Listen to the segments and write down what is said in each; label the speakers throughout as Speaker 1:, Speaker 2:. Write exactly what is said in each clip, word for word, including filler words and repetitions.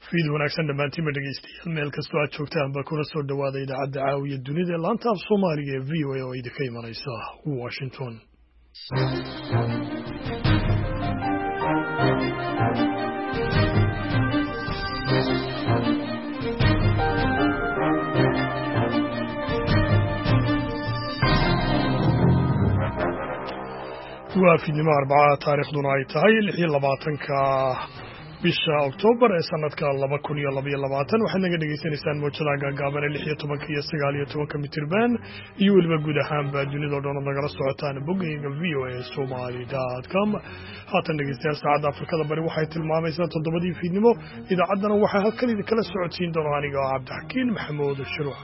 Speaker 1: fiid wanaagsan dhammaantiinba dhegeystayaal meel kastoo aad joogtaan baa kuna soo dhawaada idaacadda caawiya dunida ee laanta af soomaaliga ee v o a oo idinka imanaysa washington. waa fiidnimo arbacada taariikhduna ay tahay lix iyo labaatanka bisha Oktoobar ee sanadka laba kun iyo laba iyo labaatan. waxaad naga dhagaysanaysaan mowjadaha gaagaaban ee lix iyo tobanka iyo sagaal iyo tobanka mitirban iyo weliba guud ahaanba dunidao dhan nagala socotaan boggayga v o a somali dot com. haatan dhegeystayaal saacadda afrikada bari waxay tilmaamaysaa toddobadii fiidnimo. idaacaddana waxaa halkan idinkala socodsiin doona aniga oo cabdixakiin maxamuud shuruuc.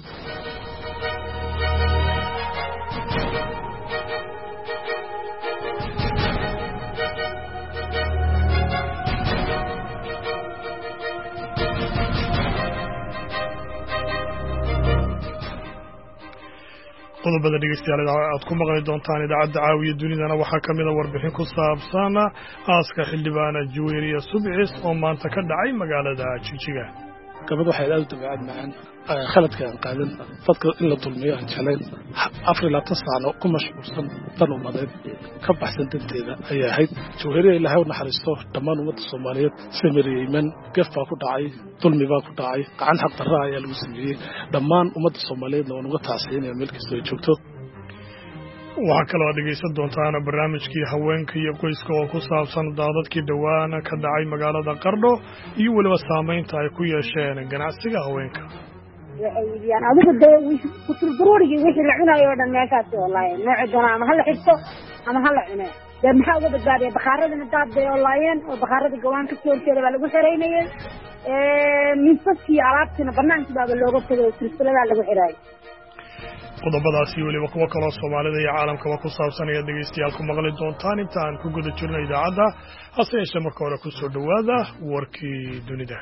Speaker 1: qodobada dhegeystayaal aad ku maqli doontaan idaacadda caawiya dunidana waxaa ka mid a warbixin ku saabsan aaska xildhibaana Juwayriya Subcis oo maanta ka dhacay magaalada Jigjiga.
Speaker 2: gabadh waxay aad u dabeecad macaan khaladka aan qaadan dadka in la dulmiyo aan jeclayn afar iyo labaatan sano ku mashquulsan dan umadeed ka baxsan danteeda ayay ahayd. Juwayriya ilaahay u naxariisto dhammaan ummadda Soomaaliyeed samiriyeyman gaf baa ku dhacay, dulmi baa ku dhacay, gacan xaq darra ayaa lagu sameeyey. dhammaan ummadda Soomaaliyeedna waan uga tacsiyeenayaa meel kastoo ay joogto.
Speaker 1: waxaa kaloo dhegeysan doontaan barnaamijkii haweenka iyo qoyska oo ku saabsan daadadkii dhowaan ka dhacay magaalada Qardho iyo weliba saamaynta ay ku yeesheen ganacsiga haweenka.
Speaker 3: waxay adigu de ku turduruurigi wixii la cunayo oo dhan meeshaas oo laayeen nooc doona ama hal xirto ama hal cuno de maxaa uga badbaadiyay bakaaradana daad bay oo laayeen oo bakaarada gawaan ka soo jeeday baa lagu xiraynayay ee miisaskii alaabtina banaanka baa looga tagay silsilada lagu xiray.
Speaker 1: qodobadaasi weliba kuwa kaloo Soomaalida iyo caalamkaba ku saabsan ayaa dhegeystayaal ku maqli doontaan inta aan ku guda jirno idaacadda. hase yeeshee marka hore ku soo dhawaada warkii dunida.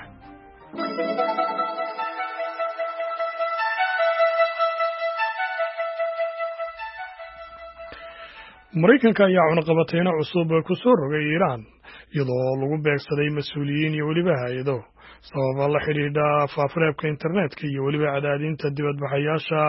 Speaker 1: Mareykanka ayaa cunaqabatayna cusub ku soo rogay Iiraan iyadoo lagu beegsaday mas'uuliyiin iyo weliba hay'ado sababa la xidhiidha faafareebka internetka iyo weliba cadaadinta dibadbaxayaasha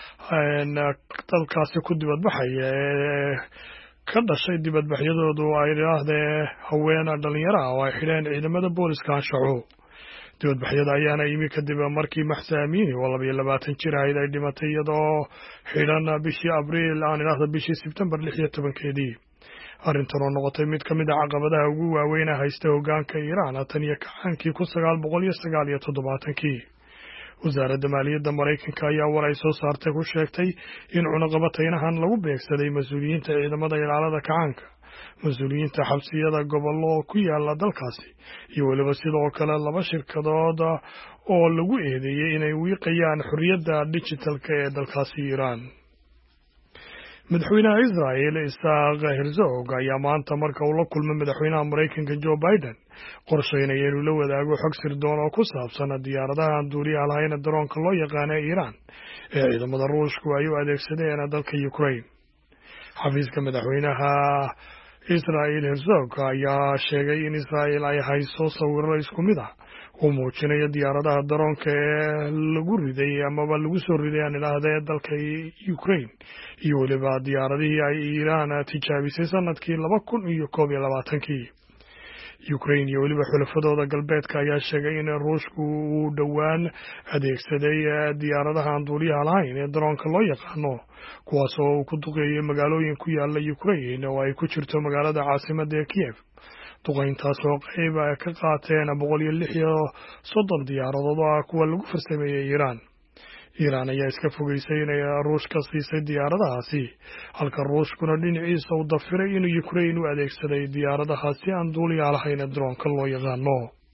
Speaker 1: dalkaasi ku dibadbaxaya ee ka dhashay dibadbaxyadoodu ay yidhaahdeen haween dhalinyaro ah oo ay xidheen ciidamada booliska anshaxo. dibadbaxyada ayaana yimi kadib markii Mahsa Amini oo laba iyo labaatan jir ahayd ay dhimatay iyadoo xidhan bishii Abriil aan idhaahdo bishii Sebtembar lix iyo tobankeedii. arrintan oo noqotay mid ka mid ah caqabadaha ugu waaweyn ee haysta hoggaanka Iiraan tan iyo kacaankii kun sagaal boqol iyo sagaal iyo toddobaatankii. wasaaradda maaliyadda Mareykanka ayaa war ay soo saartay ku sheegtay in cunaqabataynahan lagu beegsaday mas-uuliyiinta ciidamada ilaalada kacaanka, mas-uuliyiinta xabsiyada gobollo ku yaala dalkaasi iyo weliba sidoo kale laba shirkadood oo lagu eedeeyey inay wiiqayaan xorriyadda digitalka ee dalkaasi Iiraan. madaxweynaha Israel Isaac Herzog ayaa maanta marka uu la kulmay madaxweynaha Mareykanka Joe Biden qorsheynaya inuu la wadaago xog sirdoon oo ku saabsan diyaaradaha aan duuliyaha lahayn daroonka loo yaqaan ee Iiraan ee ciidamada Ruushku ay u adeegsadeen dalka Ukraine. xafiiska madaxweynaha Israel Herzog ayaa sheegay in Israel ay hayso sawirro isku mid ah oo muujinaya diyaaradaha daroonka ee lagu riday amaba lagu soo riday aan idhaahdee dalka Ukraine iyo weliba diyaaradihii ay Iiraan tijaabisay sanadkii laba kun iyo koob iyo labaatankii. Ukraine iyo weliba xulafadooda galbeedka ayaa sheegay in Ruushku uu dhowaan adeegsaday diyaaradaha aan duuliyaha lahayn ee daroonka loo yaqaano kuwaas oo uu ku duqeeyay magaalooyin ku yaala Ukraine oo ay ku jirto magaalada caasimadda ee Kiev. duqeyntaas oo qayb ay ka qaateen boqol iyo lix iyo soddon diyaaradood oo kuwa lagu farsameeyay Iiraan. Iiraan ayaa iska fogeysay inay Ruushka siisay diyaaradahaasi halka Ruushkuna dhinaciisa u dafiray inuu Ukraine u adeegsaday diyaaradahaasi aan duuliyaha lahayn ee daroonka loo yaqaano.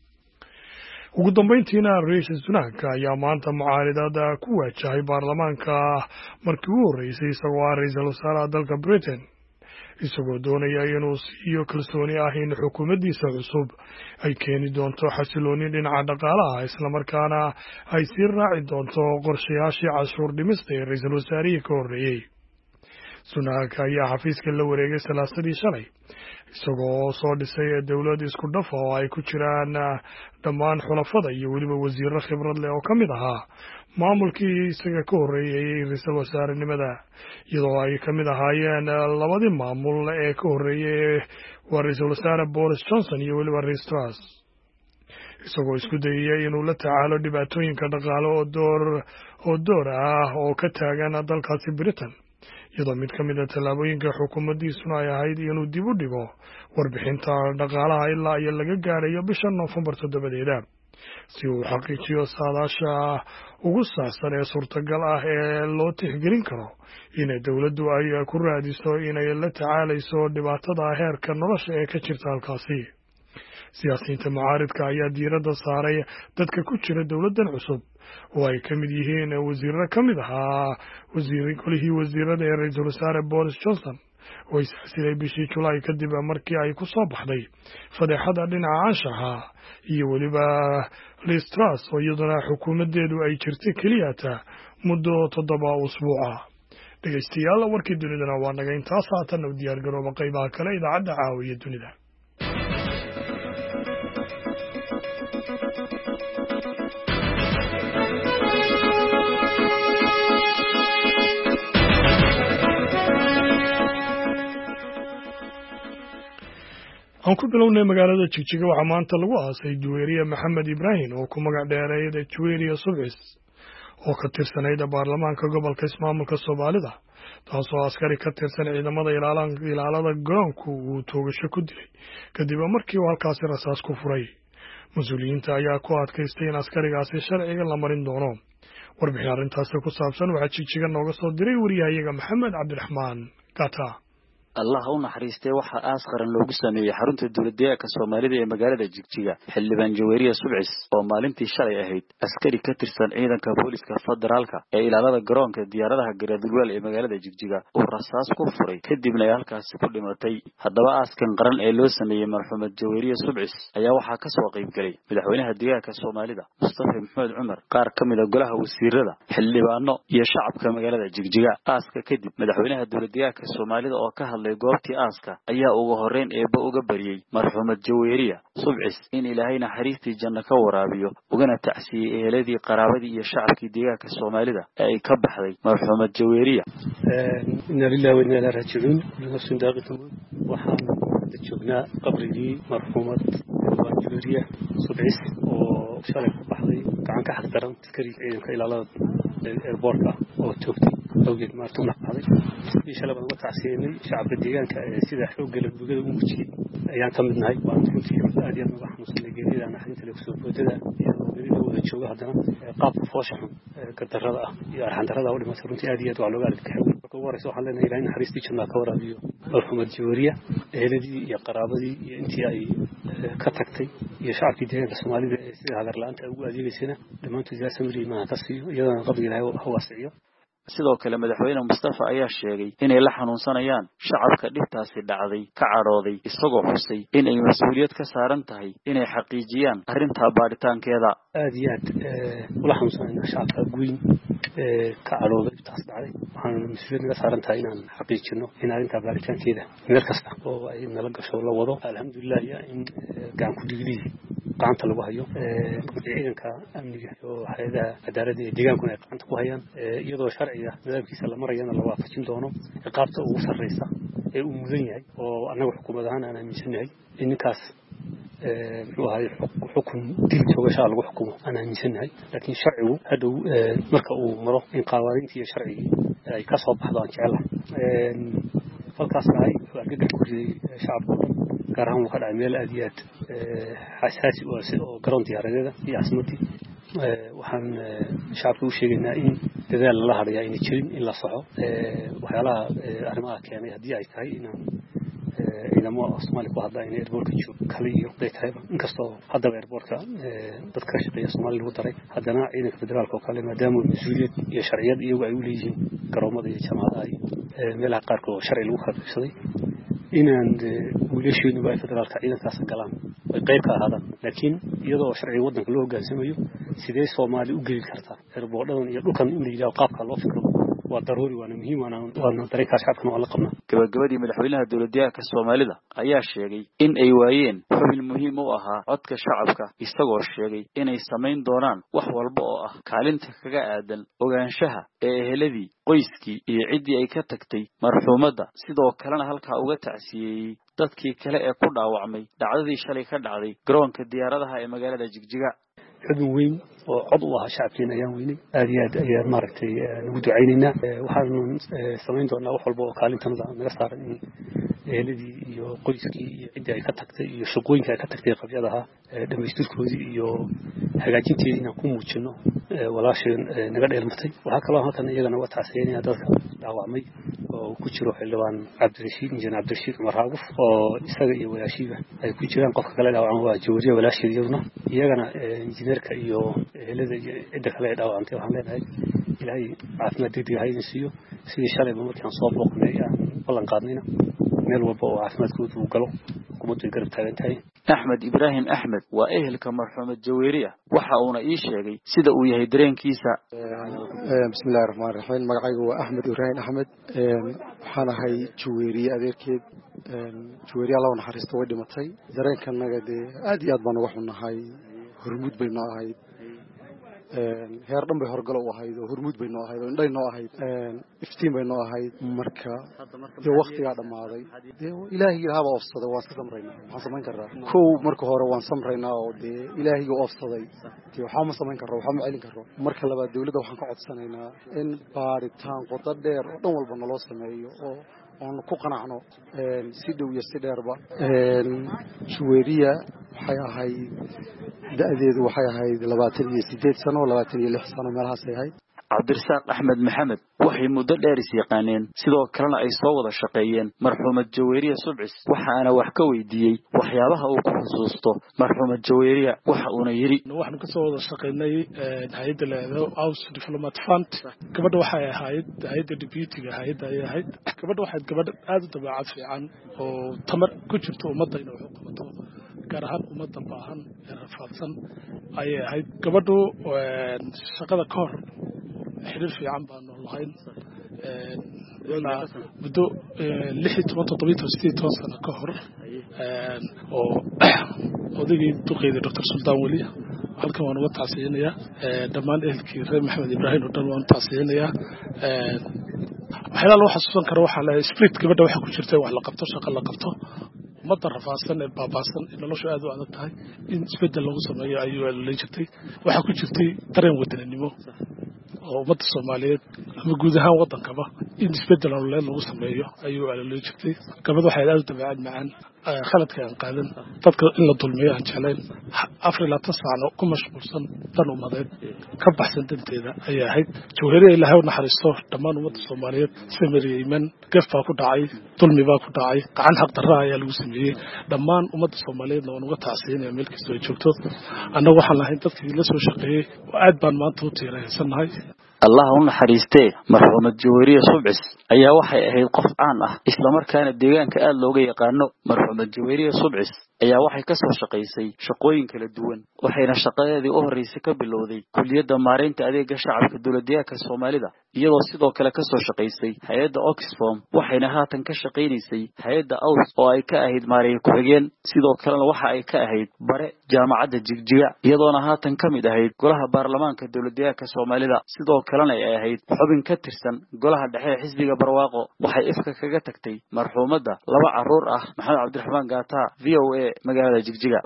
Speaker 1: ugu dambeyntiina Rishi Sunak ayaa maanta mucaaradada ku waajahay baarlamaanka markii ugu horreysay isagoo ah ra'iisul wasaaraha dalka Britain, isagoo doonaya inuu siiyo kalsooni ah in xukuumaddiisa cusub ay keeni doonto xasilooni dhinaca dhaqaalaha islamarkaana ay sii raaci doonto qorshayaashii cashuur dhimista ee ra'iisul wasaarihii ka horreeyey. Sunak ayaa xafiiska la wareegay salaasadii shalay isagoo soo dhisay dowlad isku dhafa oo ay ku jiraan dhammaan xulafada iyo weliba wasiirro khibrad leh oo ka mid ahaa maamulkii isaga ka horreeyey ra-iisul wasaarenimada iyadoo ay ka mid ahaayeen labadii maamul ee ka horreeyey waa ra-iisul wasaare Boris Johnson iyo weliba Liz Truss isagoo isku dayay inuu la tacaalo dhibaatooyinka dhaqaale oo door oo door ah oo ka taagan dalkaasi Britain iyadoo mid ka mid ah tallaabooyinka xukuumaddiisuna ay ahayd inuu dib u dhigo warbixinta dhaqaalaha ilaa iyo laga gaarayo bisha Noofembar toddobadeeda si uu xaqiijiyo saadaasha ugu saabsan ee suurtagal ah ee loo tixgelin karo in dowladdu ay ku raadiso inay la tacaalayso dhibaatada heerka nolosha ee ka jirta halkaasi siyaasiyiinta mucaaridka ayaa diiradda saaray dadka ku jira dowladdan cusub oo ay ka mid yihiin wasiirro ka mid ahaa wasiir golihii wasiirada ee ra-iisul wasaare Boris Johnson oo isxasilay bishii Julaay kadib markii ay ku soo baxday fadeexada dhinaca anshaxa iyo weliba Liz Truss oo iyaduna xukuumaddeedu ay jirtay keliyata muddo toddoba usbuuca dhegeystayaal warkii dunidana waa naga intaas haatan u diyaar garooba qaybaha kale idaacadda caawiya dunida aan ku bilownay magaalada Jigjiga waxaa maanta lagu aasay Juweeriya Maxamed Ibrahim oo ku magac dheereeyay Juweeriya Subcis oo ka tirsanayd baarlamaanka gobolka ismaamulka Soomaalida taasoo askari ka tirsan ciidamada ilaalada garoonku uu toogasho ku dilay kadib markii uu halkaasi rasaas ku furay mas'uuliyiinta ayaa ku adkaystay in askarigaasi sharciga la marin doono warbixin arrintaasi ku saabsan waxaa Jigjiga nooga soo diray wariyahayaga Maxamed Cabdiraxmaan Gata
Speaker 4: Allah u naxariistay waxa aas qaran loogu sameeyay xarunta dowladda Soomaalida ee magaalada Jigjiga xildhibaan Juweeriya Subcis oo maalintii shalay ahayd askari ka tirsan ciidanka booliska federaalka ee ilaalada garoonka diyaaradaha Garadweel ee magaalada Jigjiga oo rasaas ku furay kadibna ay halkaas ku dhimatay haddaba aaskan qaran ee loo sameeyay marxuumad Juweeriya Subcis ayaa waxa ka soo qayb galay madaxweynaha deegaanka Soomaalida Mustafa Maxamed Cumar qaar ka mid ah golaha wasiirada xildhibaano iyo shacabka magaalada Jigjiga aaska kadib madaxweynaha dowladda Soomaalida oo ka goobtii aaska ayaa ugu horreyn eeba uga bariyay marxuumad Juweeriya Subcis in Ilaahay naxariistii janno ka waraabiyo ugana tacsiyay eheladii qaraabadii iyo shacabkii deegaanka Soomaalida ay ka baxday marxuumad Juweeriya
Speaker 5: inna lillahi wa inna ilayhi raaji'uun nafsun daaqatu waxaan joognaa qabrigii marxuumad Juweeriya Subcis oo shalay ku baxday gacan ka xaqdaran askari ciidanka ilaalada airportka oo joogtay awgeed maartuna baxday bisha labaad uga tacsiinay shacabka deegaanka sida xoogga la dugada u muujiyay ayaan ka midnahay waan runtii aad iyo aad uga xanuunsanay geerida naxdinta lagu soo boodada iyo geerida wada jooga haddana qaabka foosha xun gardarrada ah iyo arxandarrada u dhimatay runtii aad iyo aad waa looga argagaxay marka ugu horeysa waxaan leenahay Ilaahay naxariistii janno ka waraabiyo marxuumad Juweeriya eheladii iyo qaraabadii iyo intii ay ka tagtay iyo shacabkii deegaanka Soomaalida sida hadar la'aanta ugu adeegaysana dhamaantood Ilaahay samir ma ka siiyo iyadana qabriga Ilaahay ha waasiyo
Speaker 4: sidoo kale madaxweyne Mustafa ayaa sheegay inay la xanuunsanayaan shacabka dhibtaasi dhacday ka carooday isagoo xusay in ay mas'uuliyad ka saaran tahay inay xaqiijiyaan arrinta baaritaankeeda
Speaker 5: aad iyo aad ula xanuunsanayna shacabka guyn ka carooday dhibtaas dhacday waxaan mas'uuliyad ka saaran tahay inaan xaqiijino in arrinta baaritaankeeda meel kasta oo ay nala gasho la wado alxamdulillah in gacan ku dhigli gacanta lagu hayo ciidanka amniga oo hay'adaha cadaaladda ee deegaankuna ay gacanta ku hayaan iyadoo sharciga nidaamkiisa la marayana la waafajin doono qaabta ugu sarreysa ee uu mudan yahay oo anagu xukuumad ahaan aan aaminsanahay in ninkaas muxuu ahay xukun dil joogashaa lagu xukumo aan aaminsanahay laakiin sharcigu hadhow marka uu maro in qawaaniintii iyo sharcigii ay ka soo baxdo aan jecelahay falkaas ahay wuxuu argagax ku riday shacabka gaar ahaan wuxuu dhacay meel aad iyo aad xasaasi oo garoon diyaaradeeda iyo caasimadi waxaan shacabka u sheegaynaa in dadaal la hadhaya inay jirin in la saxo waxyaalaha arrimaha keenay haddii ay tahay inaan ciidamo Soomaali ku hadla in airportka joogo kale iyo day tahay inkastoo haddaba airportka dadka ka shaqeeya Soomaali lagu daray haddana ciidanka federaalka oo kale maadaama mas'uuliyad iyo sharciyad iyagu ay u leeyihiin garoomada iyo jaamacadaha iyo meelaha qaarkood sharci lagu khalifsaday inaan wiilasheenu ay federaalka ciidankaas galaan ay qayb ka ahaadaan laakiin iyadoo sharciga waddanka loo hoggaansamayo sidee Soomaali u geli kartaa airportdadan iyo dhulkan in la yiraahdo qaabka loo fikro وضروري وأنا مهم وأنا وأنا طريقة شعبنا ولا قمنا
Speaker 4: gabagabadii madaxweynaha dowladda Soomaalida ayaa sheegay in ay waayeen xubin muhiim u ahaa codka shacabka isagoo sheegay inay sameyn doonaan wax walba oo ah kaalinta kaga aadan ogaanshaha ee eheladii qoyskii iyo cidii ay ka tagtay marxuumadda sidoo kalena halka uga tacsiyay dadkii kale ee ku dhaawacmay dhacdadii shalay ka dhacday garoonka diyaaradaha ee magaalada Jigjiga
Speaker 5: xubin weyn oo cod u ah shacabkeena ayaan weynay aad iyo aad ayaan maaragtay ugu ducaynayna waxaan sameyn doonaa wax walba oo kaalintanada naga saaran in eheladii iyo qoyskii iyo cidii ay ka tagtay iyo shaqooyinka ay ka tagtay qabyadaha dhamaystirkoodii iyo hagaajinteedii inaan ku muujino walaasheen naga dheelmatay waxa kale oo halkan iyagana waa taasiyeenaya dadka dhaawacmay oo ku jiro xildhibaan Cabdirashiid injineer Cabdirashiid Umar Haaguf oo isaga iyo walaashiiba ay ku jiraan qofka kale dhaawacan waa Jooriya walaashiidna iyagana injineerka iyo ehelada cidda kale ee dhaawacantay waxaan leenahay ilaahay caafimaad degdeg ah idin siiyo sidii shalay markaan soo booqnay ballan qaadnayna meel walba oo caafimaadkoodu uu galo hukuumaddu garab taagan tahay
Speaker 4: Axmed Ibrahim Axmed waa ehelka marxuumad Jaweeriya waxa uuna ii sheegay sida uu yahay dareenkiisa
Speaker 6: bismillaahir rahmaanir rahiim magacaygu waa Axmed Ibrahim Axmed waxaan ahay Jaweeriya adeerkeed Jaweeriya Allah naxariisto way dhimatay dareenkanaga aad iyo aad baan uga xunahay hormuud bayna ahayd heer dhan bay horgal u ahayd oo hormuud bay noo ahayd oo indhay noo ahayd iftiin bay noo ahayd marka ee waqtiga dhamaaday ilaahay ilaahaba oofsaday waan ka samreynaa waxaan sameyn karaa kow marka hore waan samreynaa oo de ilaahiga oofsaday waxaan ma sameyn karaa waxaan ma celin karaa marka labaad dawladda waxaan ka codsanaynaa in baaritaan qoto dheer oo dhan walba naloo sameeyo oo aan ku qanacno si dhow iyo si dheerba Jaweeriya waxay ahayd da'deedu waxay ahayd labaatan iyo siddeed sano labaatan iyo lix sano meelahaas ay ahayd
Speaker 4: Cabdirsaaq Axmed Maxamed waxay muddo dheer is yaqaaneen sidoo kalena ay soo wada shaqeeyeen marxuumad Jaweeriya Subcis waxa ana wax ka weydiiyay waxyaabaha uu ku xusuusto marxuumad Jaweeriya waxa uu yiri
Speaker 2: waxaan ka soo wada shaqeynay hay'adda leedo House Diplomat Fund gabadha waxay ahayd hay'adda deputy-ga hay'adda ay ahayd gabadha waxay gabadh aad u dabeecad fiican oo tamar ku jirto ummadda inay wax u qabato gaar ahaan ummadda baahan ee rafaadsan ayay ahayd gabadhu shaqada ka hor xiriir fiican baan lahayn muddo lix iyo toban toddoba iyo siddeed iyo toban sano ka hor oo odaygii duqeydii Doctor Sultan Wali halkan waan uga tacsiyanayaa dhammaan ehelkii reer Maxamed Ibrahim oo dhan waan tacsiyanayaa waxyaalaha loo xasuusan karo waxaa la spirit gabadha waxa ku jirtay wax la qabto shaqo la qabto ummadda rafaadsan ee baabaasan in noloshu aad u adag tahay in isbeddel lagu sameeyo ayuu la jirtay waxa ku jirtay dareen wadaninimo oo ummadda Soomaaliyeed ama guud ahaan wadankaba in isbeddel lagu sameeyo ayuu la jirtay gabadha waxay aad u dabeecad macaan khaladka aan qaadan dadka in la dulmiyo aan jeclayn afar iyo labaatan sano ku mashquulsan tan umadeed ka baxsan danteeda ayay ahayd Jaweeriya Ilaahay u naxariisto dhammaan ummadda Soomaaliyeed sameeyay iman gaf baa ku dhacay dulmi baa ku dhacay gacan xaq darro ayaa lagu sameeyay dhammaan ummadda Soomaaliyeed oo uga tacsiyeenay meel kasta oo joogto annagu waxaan lahayn dadkii la soo shaqeeyay aad baan maanta u tiiraysanahay
Speaker 4: Allah u naxariistay marxuumad Jaweeriya Subcis ayaa waxay ahayd qof caan ah isla markaana deegaanka aad looga yaqaano marxuumad Jaweeriya Subcis ayaa waxay ka soo shaqeysay shaqooyin kala duwan waxayna shaqadeedii u horeysay ka bilowday kulliyadda maareynta adeegga shacabka dowladda Soomaalida iyadoo sidoo kale ka soo shaqeysay hay'adda Oxfam waxayna haatan ka shaqeynaysay hay'adda Aws oo ay ka ahayd maareey ku xigeen sidoo kalena waxa ay ka ahayd bare jaamacadda Jigjiga iyadoona haatan ka mid ahayd golaha baarlamaanka dowladda Soomaalida sidoo kalena ay ahayd xubin ka tirsan golaha dhexe xisbiga barwaaqo waxay ifka kaga tagtay marxuumadda laba caruur ah Maxamed Cabdiraxmaan Gaata V O A magaalada Jigjiga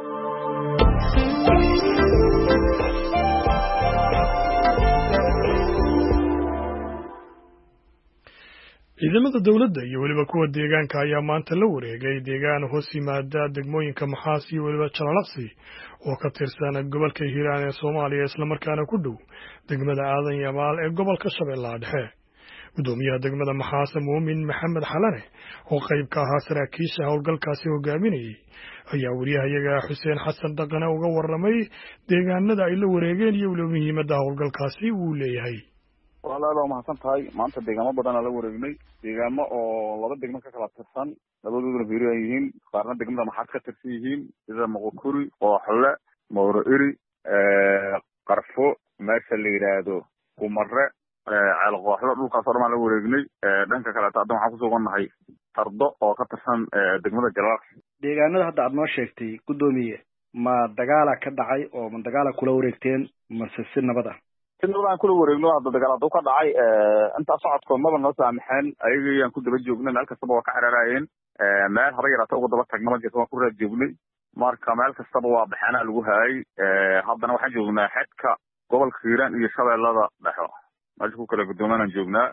Speaker 1: ciidamada dawladda iyo waliba kuwa deegaanka ayaa maanta la wareegay deegaan hoos yimaada degmooyinka Maxaas iyo waliba Jalalaqsi oo ka tirsan gobolka Hiiraan ee Soomaaliya isla markaana ku dhow degmada Aadan Yabaal ee gobolka Shabeellaha Dhexe gudoomiyaha degmada Maxaas Muumin Maxamed Xalane oo qayb ka ahaa saraakiisha howlgalkaasi hogaaminayay ayaa wariyahayaga Xuseen Xasan Dhaqane uga warramay deegaanada ay la wareegeen iyo waliba muhiimadda howlgalkaasi uu leeyahay
Speaker 7: walaalo ma hasan tahay maanta deegaamo badan la wareegnay deegaamo oo laba degmo ka kala tirsan labadooduna fiiro yihiin qaarna degmada Maxaas ka tirsan yihiin sida Moqokuri oo Xalle Mowro Iri ee Qarfo meesha la yiraahdo Kumare ceel qooxdo dhulkaas oo dhan la wareegnay dhanka kale hadda waxaan ku sugannahay tardo oo ka tirsan degmada Jalaaq
Speaker 8: deegaanada hadda aad noo sheegtay gudoomiye ma dagaala ka dhacay oo ma dagaala kula wareegteen mase si nabad ah
Speaker 7: sidaan kula wareegno hadda dagaalada ka dhacay inta socodkood maba noo saamaxeen ayagayaan ku daba joognay meel kastaba waa ka xiraarayeen meel haba yaraata ugu daba tagna ma jirto waan ku raad joognay marka meel kastaba waa baxaana lagu hayay haddana waxaan joognaa xadka gobolka Hiiraan iyo Shabeellada Dhexe meesha ku kala gudoomanaan joognaa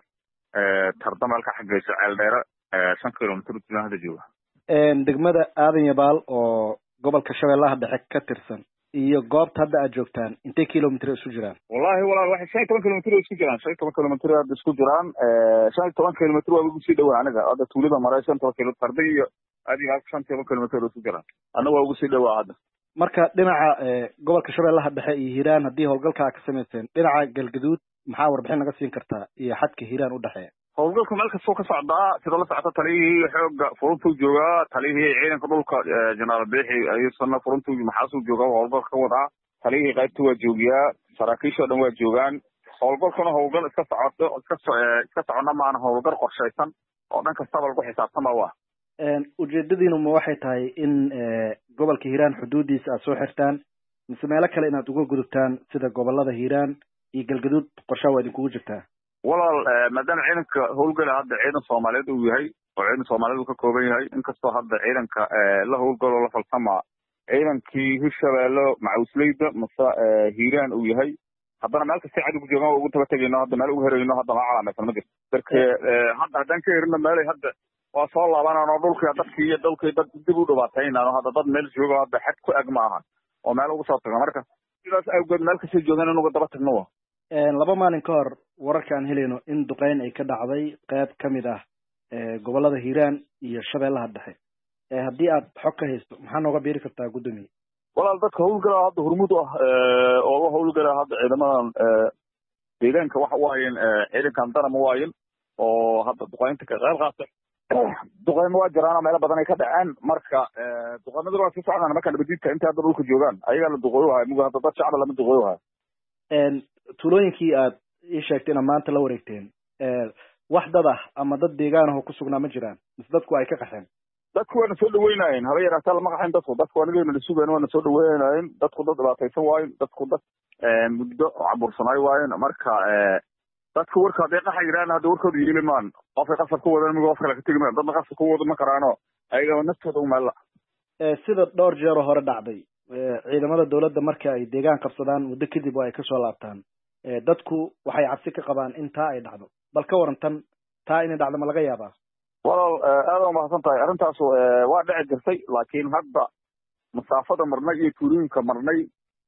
Speaker 7: tarda meel ka xagayso ceel dheer shan kiiloomitir u hadda jooga
Speaker 8: degmada Aadan Yabaal oo gobolka Shabeellaha Dhexe ka tirsan iyo goobta hadda aad joogtaan intee kiiloomitir isku jiraan
Speaker 7: wallahi walaal waxay shan iyo toban kiiloomitir isku jiraan shan iyo toban kiiloomitir aad isku jiraan ee shan iyo toban kiiloomitir waa ugu sii dhawaa aniga hadda tuulada maray shan iyo toban kiiloomitir tarda iyo aadi halka shan iyo toban kiiloomitir isku jiraan anaga waa ugu sii dhawaa hadda
Speaker 8: marka dhinaca gobolka Shabeellaha Dhexe iyo Hiiraan hadii howlgalka ka sameeyeen dhinaca Galgaduud maxaa warbixin naga siin kartaa iyo xadka Hiiraan u dhaxeeya
Speaker 7: howlgalka meel kasta ka socdaa sida la socota taliyihii xooga furuntu jooga taliyihii ciidanka dhulka Janaal Beexi ayuu sanna furuntu maxaasuu jooga howlgalka ka wadaa taliyihii qaybta waa joogiyaa saraakiisha dhan waa joogaan howlgalkana howlgal iska socoto iska iska socona maana howlgal qorshaysan oo dhan kastaba lagu xisaabtama waa
Speaker 8: ujeedadiinu ma waxay tahay in gobolka Hiiraan xuduudiisa aad soo xirtaan mise meelo kale inaad uga gudubtaan sida gobolada Hiiraan iyo Galgaduud qorshe waa idinku jirtaa
Speaker 7: walaal maadaama ciidanka howlgala hadda ciidan Soomaaliyeed uu yahay oo ciidan Soomaaliyeed uu ka kooban yahay inkastoo hadda ciidanka la howlgalo la falsama ciidankii Hirshabeelle Macuusleyda masa Hiiraan uu yahay haddana meel kasta cad ugu joogaan ugu taba tagayno hadda meel ugu herayno hadda ma calaamaysan ma jirto darka hadda haddaan ka herino meel hadda waa soo laabanaan dhulka dadkii iyo dhulkii dad dib u dhawaataynaan hadda dad meel jooga hadda xad ku ag ma aha oo meel ugu soo tago marka sidaas awgeed meel kasta joogaan inuu daba tagno
Speaker 8: laba maalin ka hor wararka aan helayno in duqeyn ay ka dhacday qayb ka mid ah gobolada Hiiraan iyo Shabeellaha Dhexe haddii aad xog ka haysto maxaa nooga biiri kartaa gudoomiye
Speaker 7: walaal dadka howlgala hadda hormuud ah oo la howlgala hadda ciidamadan deegaanka waxa waayeen ciidankan darama waayeen oo hadda duqeynta ka qayb qaatay duqeymo waa jiraan meelo badan ay ka dhaceen marka duqeymadu waa sii socdaan marka nabadiidka inta hadda dhulka joogaan ayaga la duqeeyo wahay muga hadda dad shacab lama duqeeyo wahay
Speaker 8: een tuulooyinkii aad ii sheegteen maanta la wareegteen ee wax dad ah ama dad deegaan ah oo ku sugnaa ma jiraan mis dadku ay ka qaxeen
Speaker 7: dadku waa soo dhaweynayeen haba yaraata lama qaxeen dadku dadku aniga la sugaan waa soo dhaweynayeen dadku dad dhibaataysan waayeen dadku dad ee muddo cabursanay waayeen marka ee dadku warka hadday qaxa jiraan hadda warkooda yeelimaan qofka qasab ku wadan migo qofka la ka tagmaan dad qasab ku wada ma karaano ayaga naftooda u meel
Speaker 8: ee sida dhowr jeer hore dhacday ciidamada dawladda marka ay deegaan qabsadaan muddo kadib ay ka soo laabtaan ee dadku waxay cabsi ka qabaan in taa ay dhacdo bal ka warantan taa inay dhacdo ma laga yaabaa
Speaker 7: walaal aad u mahadsan tahay arrintaas waa dhici jirtay laakiin hadda masaafada marnay iyo tuulooyinka marnay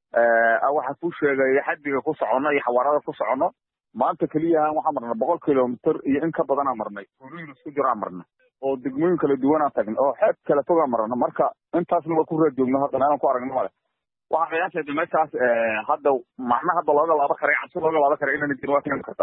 Speaker 7: ee waxa ku sheegay xaddiga ku socono iyo xawaarada ku socono maanta kaliya waxaan marnay boqol kiiloomitir iyo in ka badan aan marnay tuulooyin isku jiraan marnay oo degmooyin kala duwan aan tagnay oo xeeb kala fog aan marnay marka intaasna waa ku raad joogno hadda meelaan ku aragno male waxaan qiyaasay meeshaas hadda macnaha hadda looga laaba karay cabsi looga laaba karay inaan jiro waa tiin karta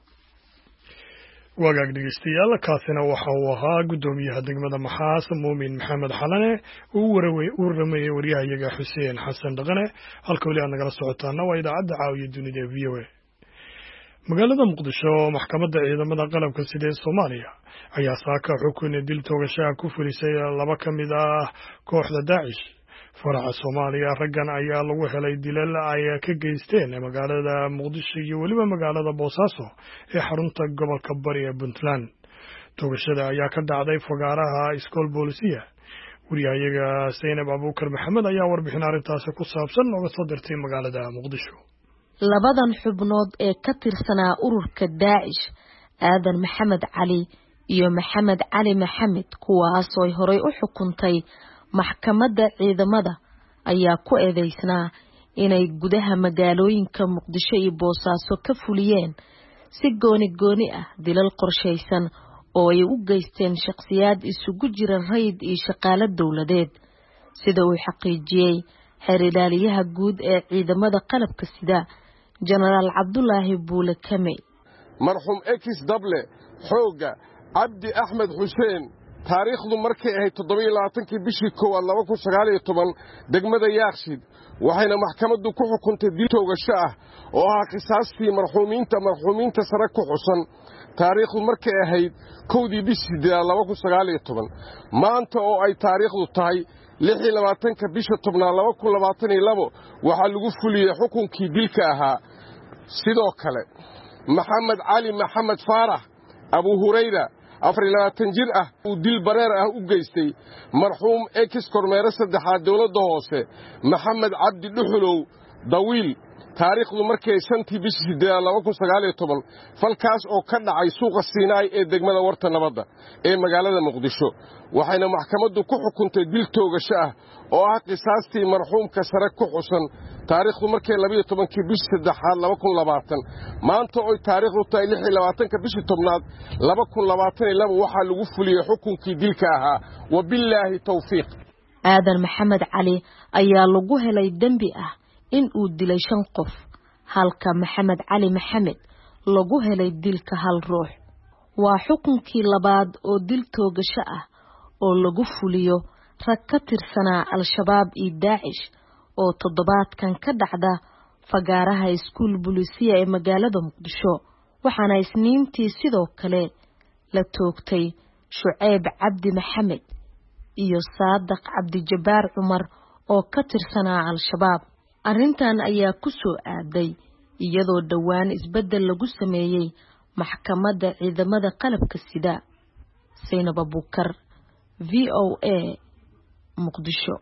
Speaker 1: wagaag dhegeystayaal kaasina waxa uu ahaa guddoomiyaha degmada Maxaas Muumin Maxamed Xalane uu waraway uu rameeyay wariyahayaga Xuseen Xasan Dhaqane halka wali aan nagala socotaana waa idaacadda caawiya dunida V O A magaalada Muqdisho maxkamadda ciidamada qalabka sida ee Soomaaliya ayaa saaka xukun dil toogasho ku fulisay laba ka mid ah kooxda Daacish faraca Soomaaliya raggan ayaa lagu helay dilal ay ka geysteen magaalada Muqdisho iyo waliba magaalada Boosaaso ee xarunta gobolka Bari ee Puntland toogashada ayaa ka dhacday fagaaraha iskool boolisiya wariyahayaga Zainab Abuukar Maxamed ayaa warbixin arrintaas ku saabsan nooga soo dirtay magaalada Muqdisho
Speaker 9: labadan xubnood ee ka tirsanaa ururka Daacish Aadan Maxamed Cali iyo Maxamed Cali Maxamed kuwaas oo horay u xukuntay maxkamadda ciidamada ayaa ku eedeysnaa inay gudaha magaalooyinka Muqdisho iyo Boosaaso ka fuliyeen si gooni gooni ah dilal qorsheysan oo ay u geysteen shakhsiyaad isugu jira rayid iyo shaqaale dawladeed sida uu xaqiijiyay xeer ilaaliyaha guud ee ciidamada qalabka sida General Cabdullaahi Buule Kame
Speaker 10: marxuum X Double xooga Cabdi Axmed Xuseen taariikhdu markay ahayd toddoba iyo labaatankii bishii koowaad laba kun sagaal iyo toban degmada Yaaqshiid waxayna maxkamaddu ku xukuntay dil toogasho ah oo ah qisaastii marxuumiinta marxuumiinta sare ku xusan taariikhdu markay ahayd kowdii bishii siddeedaad laba kun sagaal iyo toban maanta oo ay taariikhdu tahay lix iyo labaatanka bisha tobnaad laba kun labaatan iyo labo waxaa lagu fuliyey xukunkii dilka ahaa sidoo kale maxamed cali maxamed faarax abu hurayra afar iyo labaatan jir ah uu dil bareer ah u geystay marxuum ex kormeere saddexaad dawladda hoose maxamed cabdi dhuxulow dawiil taariikhdu markay shantii bishii siddeedaad laba kun sagaal iyo toban falkaas oo ka dhacay suuqa Siinaay ee degmada Warta Nabadda ee magaalada Muqdisho waxayna maxkamaddu ku xukuntay dil toogasho ah oo ah qisaastii marxuumka sare ku xusan taariikhdu markay laba iyo tobankii bishii saddexaad laba kun labaatan maanta oo taariikhdu tahay lix iyo labaatanka bishii tobnaad laba kun labaatan iyo labo waxaa lagu fuliyey xukunkii dilka ahaa wabillaahi tawfiiq.
Speaker 9: aadan maxamed cali ayaa lagu helay dambi ah in uu dilay shan qof halka maxamed cali maxamed lagu helay dilka hal ruux. waa xukunkii labaad oo dil toogasho ah oo lagu fuliyo rag ka tirsanaa al-shabaab iyo daacish oo toddobaadkan ka dhacda fagaaraha iskuul bulisiya ee magaalada Muqdisho waxaana isniintii sidoo kale la toogtay Shucayb Cabdi Maxamed iyo Saadaq Cabdi Jabbaar Cumar oo ka tirsanaa al-shabaab. arrintan ayaa ku soo aaday iyadoo dhawaan isbedel lagu sameeyay maxkamadda ciidamada qalabka sida. Zainab Abuukar V O A Muqdisho.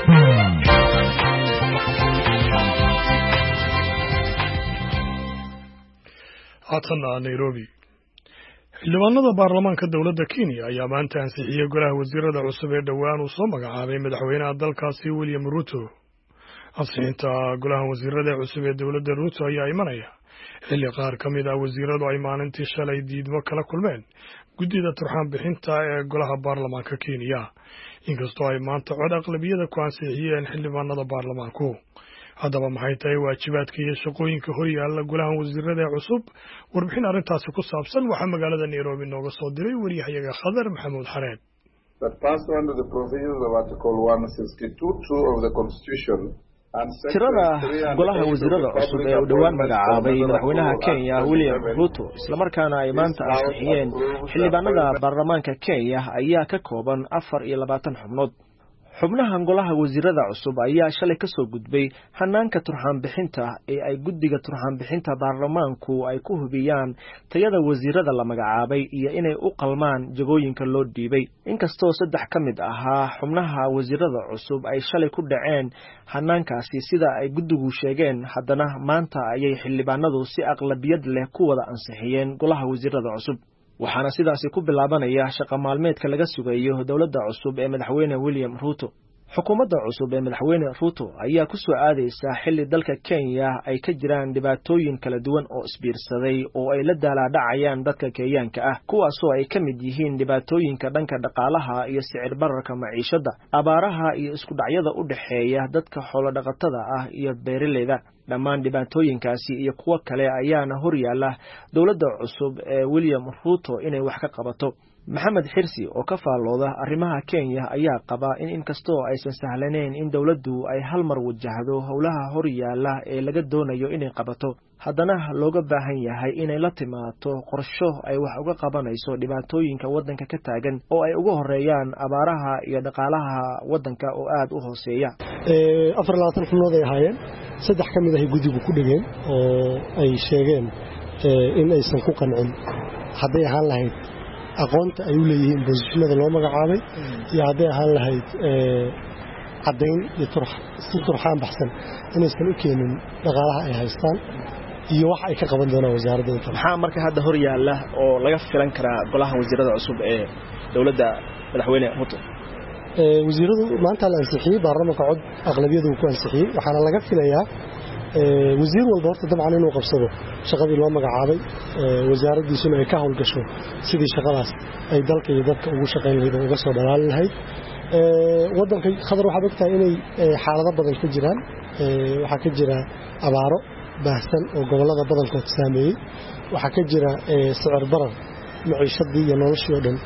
Speaker 1: haatana Nairobi. xildhibaanada baarlamaanka dowladda Kenya ayaa maanta ansixiyay golaha wasiirada cusub ee dhawaan uu soo magacaabay madaxweynaha dalkaasi William Ruto. ansixinta golaha wasiirada cusub ee dowladda Ruto ayaa imanaya xilli qaar ka mid ah wasiiradu ay maalintii shalay diidmo kala kulmeen guddida turxaan bixinta ee golaha baarlamaanka Kenya inkastoo ay maanta cod aqlabiyada ku ansixiyeen xildhibaanada baarlamaanku. haddaba maxay tahay waajibaadka iyo shaqooyinka horyaalla golaha wasiirada cusub? warbixin arrintaasi ku saabsan waxaa magaalada Nairobi nooga soo diray wariyahayaga Khadar Maxamuud Xareed.
Speaker 11: That pursuant to the provisions of Article one sixty-two two of the Constitution,
Speaker 12: tirada golaha wasiirada cusub ee uu dhawaan magacaabay madaxweynaha Kenya William Ruto isla markaana ay maanta ansixiyeen xildhibaanada baarlamaanka Kenya ayaa ka kooban afar iyo labaatan xubnood. xubnaha golaha wasiirada cusub ayaa shalay ka soo gudbay hanaanka turxaan bixinta ee ay guddiga turxaan bixinta baarlamaanku ay ku hubiyaan tayada wasiirada la magacaabay iyo inay u qalmaan jagooyinka loo dhiibay. inkastoo saddex ka mid ahaa xubnaha wasiirada cusub ay shalay ku dhaceen hanaankaasi sida ay guddigu sheegeen, haddana maanta ayay xildhibaanadu si aqlabiyad leh ku wada ansixiyeen golaha wasiirada cusub. waxaana sidaasi ku bilaabanaya shaqo maalmeedka laga sugayo dowladda cusub ee madaxweyne William Ruto. xukuumadda cusub ee madaxweyne Ruto ayaa ku soo aadaysa xilli dalka Kenya ay ka jiraan dhibaatooyin kala duwan oo isbiirsaday oo ay la daalaa-dhacayaan dadka Kenyaanka ah, kuwaasoo ay ka mid yihiin dhibaatooyinka dhanka dhaqaalaha iyo sicir bararka maciishada, abaaraha iyo isku dhacyada u dhaxeeya dadka xoolo dhaqatada ah iyo beeraleyda. dhammaan dhibaatooyinkaasi iyo kuwo kale ayaana hor yaala dowladda cusub ee William Ruto inay wax ka qabato. Maxamed Xirsi oo ka faalooda arrimaha Kenya ayaa qaba in inkastoo aysan sahlaneyn in dowladdu ay hal mar wajahdo howlaha hor yaala ee laga doonayo inay qabato, haddana looga baahan yahay inay la timaado qorsho ay wax uga qabanayso dhibaatooyinka waddanka ka taagan oo ay uga horeeyaan abaaraha iyo dhaqaalaha waddanka oo aad u hooseeya.
Speaker 13: afar iyo labaatan xubnood ay ahaayeen, saddex ka mid ah guddigu ku dhigeen oo ay sheegeen in aysan ku qancin hadday ahaan lahayd aqoonta ay u leeyihiin bosishinada loo magacaabay iyo hadday ahaan lahayd caddayn iyo si turxaan baxsan inaysan u keenin dhaqaalaha ay haystaan iyo wax ay ka qaban doonaan wasaaradda inta.
Speaker 12: maxaa marka hadda hor yaalla oo laga filan karaa golaha wasiirada cusub ee dowladda madaxweyne Ruto?
Speaker 13: wasiiradu maanta la ansixiyey, baarlamaanka cod aqlabiyadu ku ansixiyey, waxaana laga filayaa wasiir walba horta dabcan inuu qabsado shaqadii loo magacaabay, wasaaraddiisuna ay ka howlgasho sidii shaqadaas ay dalka iyo dadka ugu shaqayn lahayd oo uga soo dhalaali lahayd. waddanka Khadar waxaad ogtahay inay xaalado badan ka jiraan. waxaa ka jira abaaro baahsan oo gobollada badankood saameeyey, waxaa ka jira sicir barar maciishadii iyo noloshii oo dhan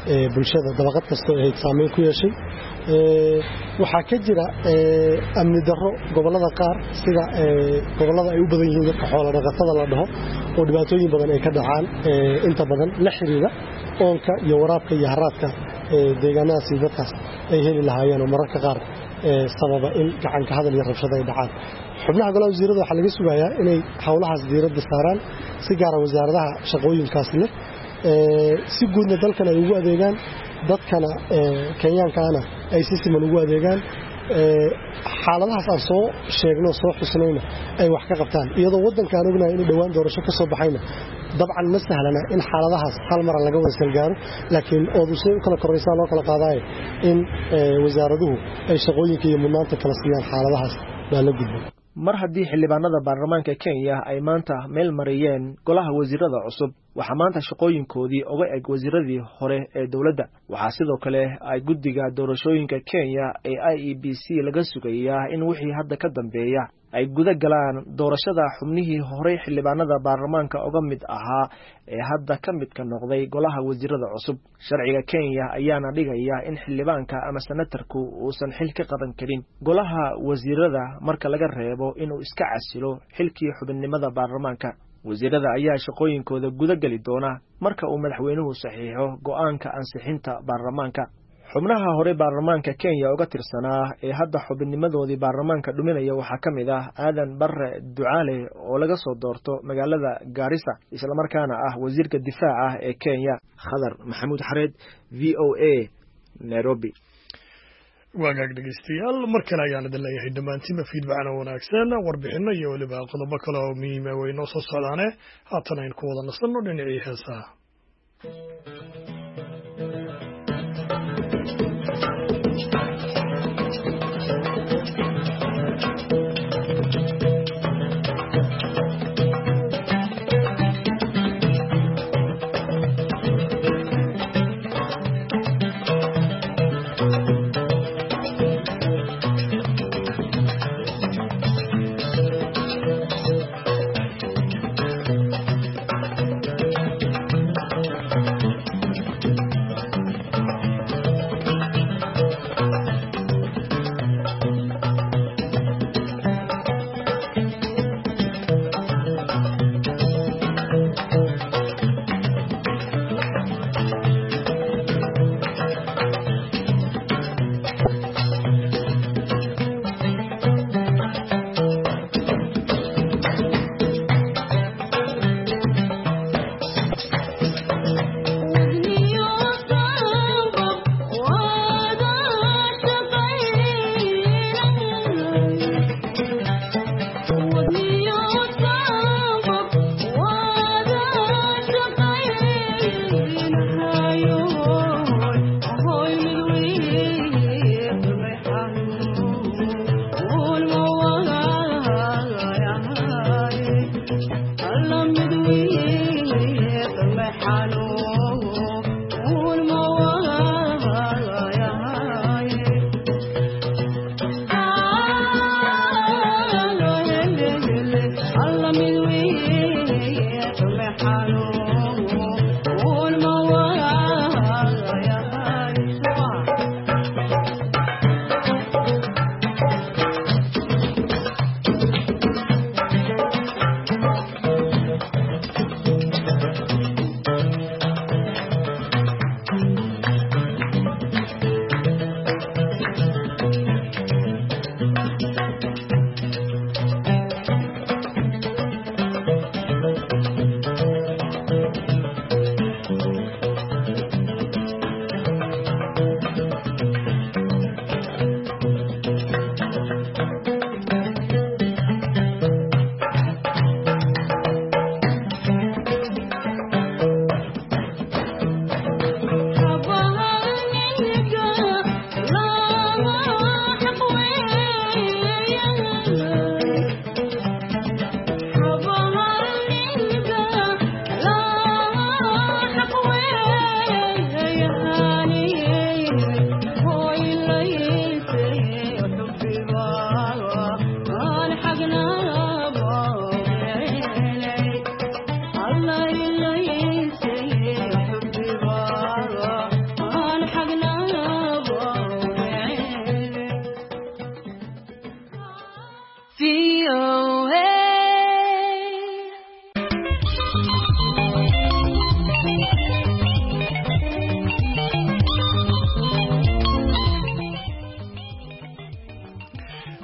Speaker 13: bulshada dabaqad kasta ay saameyn ku yeeshay waxaa ka jira amni darro gobolada qaar sida gobolada ay u badan yihiin dadka xoolo dhaqatada la dhaho oo dhibaatooyin badan ay ka dhacaan inta badan la xiriira oonka iyo waraabka iyo haraadka deegaanadaas iyo dadkaas ay heli lahaayeen oo mararka qaar sababa in gacanka hadal iyo rabshado ay dhacaan xubnaha golaha wasiirada waxaa laga sugayaa inay howlahaas diiradda saaraan si gaara wasaaradaha shaqooyinkaas leh si guudna dalkan ay ugu adeegaan dadkana kenyaankaana ay si siman ugu adeegaan xaaladahaas aan soo sheegno soo xusnayna ay wax ka qabtaan iyadoo waddankaan ognahay inuu dhowaan doorasho ka soo baxayna dabcan ma sahlana in xaaladahaas hal mar laga wada salgaaro laakiin oodusay u kala koraysaa loo kala qaadaayo in wasaaraduhu ay shaqooyinka iyo mudnaanta kala siiyaan xaaladahaas baa la gudbay
Speaker 12: mar haddii xildhibaanada baarlamaanka Kenya ay maanta meel mariyeen golaha wasiirada cusub waxa maanta shaqooyinkoodii uga eg wasiiradii hore ee dawladda waxa sidoo kale ay guddiga doorashooyinka Kenya ee I E B C laga sugayaa in wixii hadda ka dambeeya ay guda galaan doorashada xubnihii hore xildhibaanada baarlamaanka uga mid ahaa ee hadda ka mid ka noqday golaha wasiirada cusub sharciga Kenya ayaana dhigaya in xildhibaanka ama senatarku uusan xil ka qaban karin golaha wasiirada marka laga reebo inuu iska casilo xilkii xubinimada baarlamaanka wasiirada ayaa shaqooyinkooda guda gali doona marka uu madaxweynuhu saxiixo go'aanka ansixinta baarlamaanka xubnaha hore baarlamaanka Kenya uga tirsanaa ee hadda xubinnimadoodii baarlamaanka dhuminaya waxaa ka mid ah Aadan Barre Ducaale oo laga soo doorto magaalada Garissa isla markaana ah wasiirka difaaca ee Kenya Khadar Maxamuud Xareed V O A Nairobi
Speaker 1: wagaag dhegeystayaal mar kale ayaan idin leeyahay dhammaantiinba feedbackna wanaagsan warbixino iyo weliba qodobo kale oo muhiim ah way noo soo socdaane haatan aynu ku wada nasanno dhinacii heesaha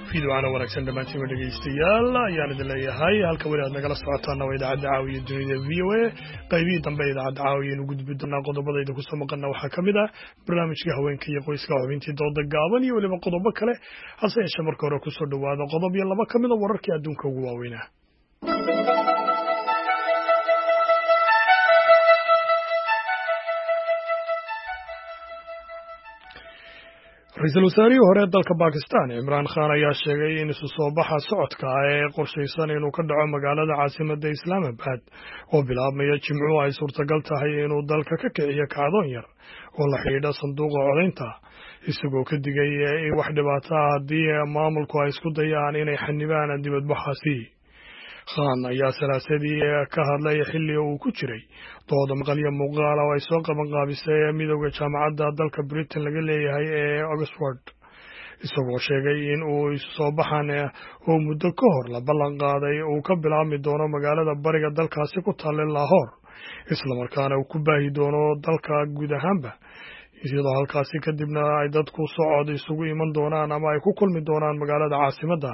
Speaker 1: fiidwacana wanaagsan dhammaantiin dhegaystayaal ayaan idin leeyahay halka weli aad nagala socotaana waa idaacadda caawiya dunida v o a qaybihii dambe idaacadda caawiya inu gudbi doonaa qodobadayda kusoo maqana waxaa ka mid ah barnaamijka haweenka iyo qoyska xubintii dooda gaaban iyo weliba qodobo kale hase yeeshee marka hore kusoo dhawaada qodob iyo laba ka mid a wararkii adduunka ugu waaweynaa ra-iisul wasaarihii hore ee dalka Bakistan Imran Khan ayaa sheegay in isu soo baxa socodka ee qorshaysan inuu ka dhaco magaalada caasimadda Islamabad oo bilaabmaya Jimcuhu ay suurtagal tahay inuu dalka ka kiciyo kacdoon yar oo la xidhiidha sanduuqa codaynta isagoo ka digay in wax dhibaato ah haddii maamulku ay isku dayaan inay xanibaan dibadbaxaasi. Khan ayaa salaasadii ka hadlay xilli uu ku jiray dooda maqalyo muuqaal oo ay soo qaban qaabisay midowga jaamacadda dalka Britain laga leeyahay ee Oxford isagoo sheegay in uu isu soo baxan oo muddo ka hor la ballan qaaday uu ka bilaabmi doono magaalada bariga dalkaasi ku taalla Lahore isla markaana uu ku baahi doono dalka guud ahaanba iyadoo halkaasi kadibna ay dadku socod isugu iman doonaan ama ay ku kulmi doonaan magaalada caasimadda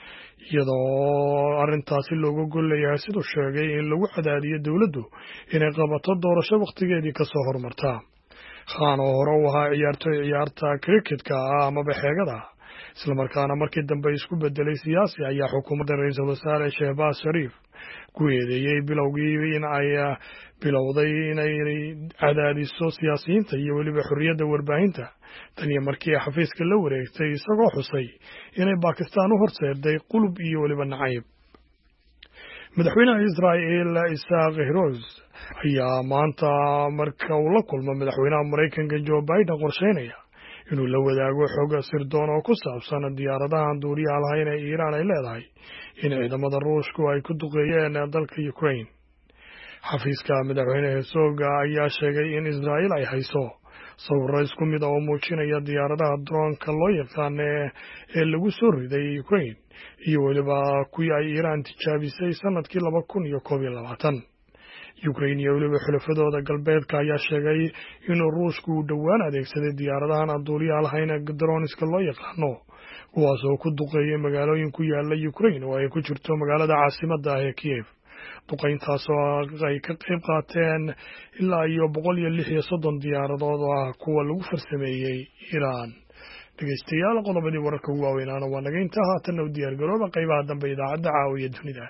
Speaker 1: iyadoo arrintaasi looga gol leeyahay siduu sheegay in lagu cadaadiyo dowladdu inay qabato doorasho wakhtigeedii ka soo hormarta. Khan oo hore u ahaa ciyaartoy ciyaarta cricketka ah amaba xeegada isla markaana markii dambe isku bedelay siyaasi ayaa xukuumadda ra-iisul wasaare Shehbaz Sharif ku eedeeyey bilowgii in ay bilowday inay cadaadiso siyaasiyiinta iyo weliba xorriyadda warbaahinta tan iyo markii xafiiska la wareegtay isagoo xusay inay Bakistan u horseeday qulub iyo weliba nacayb. madaxweynaha Israel Isaac Heroz ayaa maanta marka uu la kulmo madaxweynaha Mareykanka Joe Biden qorsheynaya inuu la wadaago xog sirdoon oo ku saabsan diyaaradaha duuriyaha lahayn ee Iiraan ay leedahay in ciidamada Ruushku ay ku duqeeyeen dalka Ukraine. xafiiska madaxweyne Herzog ayaa sheegay in Israel ay hayso sawirro isku mid ah oo muujinaya diyaaradaha droonka loo yaqaan ee lagu soo riday Ukraine iyo weliba kuwii ay Iiraan tijaabisay sanadkii laba kun iyo koob iyo labaatan. Ukraine iyo weliba xulafadooda galbeedka ayaa sheegay in Ruushku uu dhowaan adeegsaday diyaaradahan aan duuliyaha lahayn ee droniska loo yaqaano kuwaas oo ku duqeeyay magaalooyin ku yaala Ukraine oo ay ku jirto magaalada caasimadda ah ee Kiev. duqayntaas oo ay ka qayb qaateen ilaa iyo boqol iyo lix iyo soddon diyaaradood oo ah kuwa lagu farsameeyey Iiraan. dhegaystayaal qodobadii wararka ugu waaweynaana waa naga intaa haatan u diyaar garooba qaybaha dambe idaacadda caawiya dunida.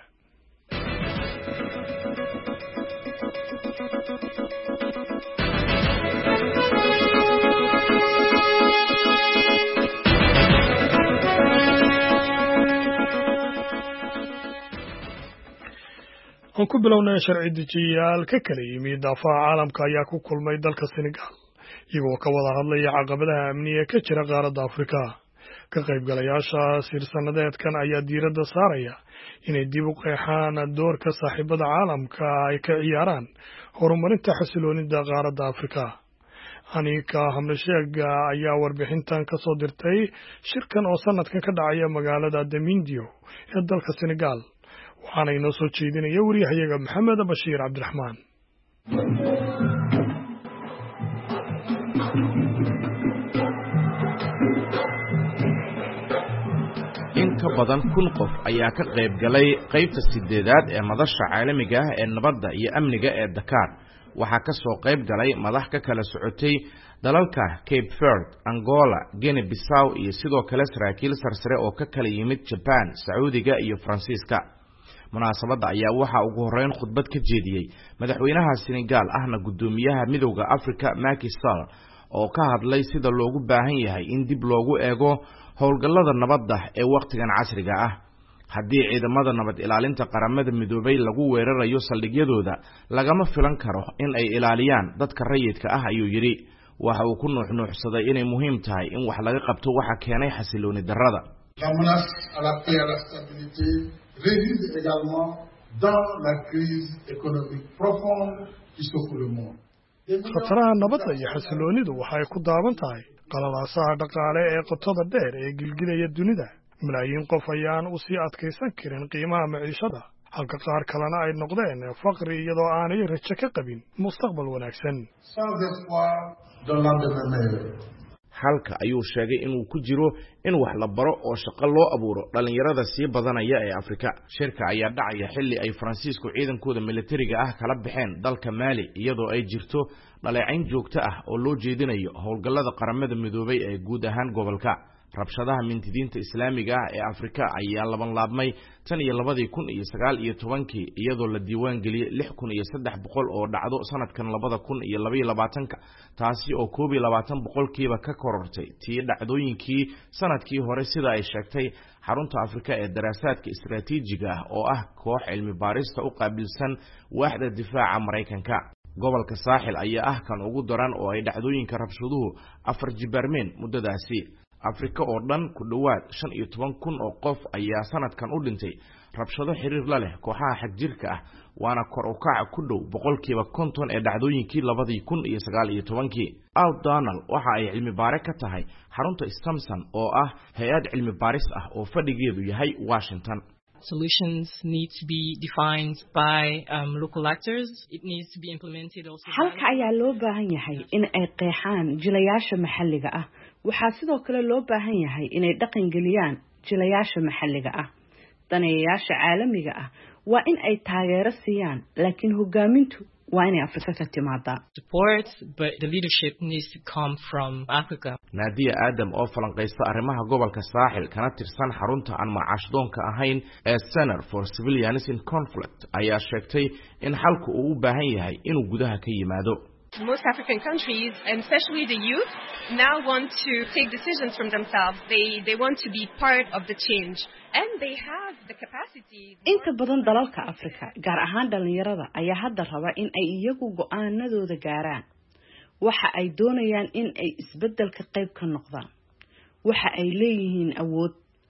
Speaker 1: aan ku bilownay sharci dejiyayaal ka kala yimid daafaha caalamka ayaa ku kulmay dalka Senegal iyagoo ka wada hadlaya caqabadaha amniga ka jira qaaradda Afrika. ka qaybgalayaasha sir-sanadeedkan ayaa diiradda saaraya inay dib u qeexaan doorka saaxiibada caalamka ay ka ciyaaraan horumarinta xasiloonida qaaradda Afrika. Anika Hamdasheega ayaa warbixintan ka soo dirtay shirkan oo sanadkan ka dhacaya magaalada Damindio ee dalka Senegal. waxaana inoo soo jeedinaya wariyahayaga Maxamed Bashiir Cabdiraxmaan.
Speaker 14: in ka badan kun qof ayaa ka qayb galay qaybta sideedaad ee madasha caalamiga ah ee nabadda iyo amniga ee Dakar. waxaa ka soo qayb galay madax ka kala socotay dalalka Cape Verde, Angola, Guinea Bissau iyo sidoo kale saraakiil sarsare oo ka kala yimid Japan, Sacuudiga iyo Faransiiska. munaasabadda ayaa waxa ugu horeyn khudbad ka jeediyey madaxweynaha Senegal ahna gudoomiyaha midowga Afrika Macky Sall oo ka hadlay sida loogu baahan yahay in dib loogu eego howlgallada nabadda ee waqtigan casriga ah. haddii ciidamada nabad ilaalinta qaramada midoobay lagu weerarayo saldhigyadooda lagama filan karo in ay ilaaliyaan dadka rayidka ah ayuu yidhi. waxa uu ku nuuxnuuxsaday inay muhiim tahay in wax laga qabto waxa keenay xasilooni darrada.
Speaker 15: réside également dans la crise économique profonde qui secoue le monde.
Speaker 1: khataraha nabadda iyo xasiloonidu waxay ku daaban tahay qalalaasaha dhaqaale ee qotada dheer ee gilgilaya dunida. malaayiin qof ayaan u sii adkaysan karin qiimaha maciishada halka qaar kalena ay noqdeen faqri iyadoo aanay rajo ka qabin mustaqbal wanaagsan.
Speaker 14: halka ayuu sheegay inuu ku jiro in wax la baro oo shaqo loo abuuro dhalinyarada sii badanaya ee Afrika. Shirka ayaa dhacaya xilli ay Faransiisku ciidankooda militariga ah kala baxeen dalka Mali iyadoo ay jirto dhaleecayn joogto ah oo loo jeedinayo howlgallada qaramada midoobay ee guud ahaan gobolka. rabshadaha mintidiinta islaamiga ah ee Afrika ayaa laban laabmay tan iyo labadii kun iyo sagaal iyo tobankii iyadoo la diiwaan geliyay lix kun iyo saddex boqol oo dhacdo sanadkan labada kun iyo laba iyo labaatanka taasi oo koob iyo labaatan boqolkiiba ka korortay tii dhacdooyinkii sanadkii hore sida ay sheegtay xarunta Afrika ee daraasaadka istiraatiijiga ah oo ah koox cilmi baarista u qaabilsan waaxda difaaca Mareykanka. gobolka saaxil ayaa ah kan ugu daran oo ay dhacdooyinka rabshaduhu afar jibaarmeen muddadaasi. Afrika oo dhan ku dhawaad shan iyo toban kun oo qof ayaa sanadkan u dhintay rabshado xiriir la leh kooxaha xagjirka ah waana kor u kaca ku dhow boqolkiiba konton ee dhacdooyinkii labadii kun iyo sagaal iyo tobankii. Al Donald waxa ay cilmi baare ka tahay xarunta Stamson oo ah hay'ad cilmi baaris ah oo fadhigeedu yahay Washington.
Speaker 16: Solutions need to be defined by um, local actors. It needs to be implemented also.
Speaker 17: Halka ayaa loo baahan yahay in ay qeexaan jilayaasha maxalliga ah. Waxaa sidoo kale loo baahan yahay inay dhaqan geliyaan jilayaasha maxalliga ah. Daneeyayaasha caalamiga ah waa in ay taageero siiyaan, laakiin hogaamintu waa inay Afrika ka timaadaa.
Speaker 16: Support, but the leadership needs to come from Africa.
Speaker 14: Nadia Adam oo falanqeysta arrimaha gobolka saaxil kana tirsan xarunta aan macaashdoonka ahayn ee Center for Civilians in Conflict ayaa sheegtay in xalku uu u baahan yahay inuu gudaha ka yimaado.
Speaker 18: Most African countries, and especially the youth, now want to take decisions from themselves. They they want to be part of the change, and they have the capacity.
Speaker 17: Inta badan dalalka Afrika, gaar ahaan dhalinyarada, ayaa hadda raba in ay iyagu go'aanadooda gaaraan. Waxa ay doonayaan in ay isbeddelka qayb ka noqdaan. Waxa ay leeyihiin awood.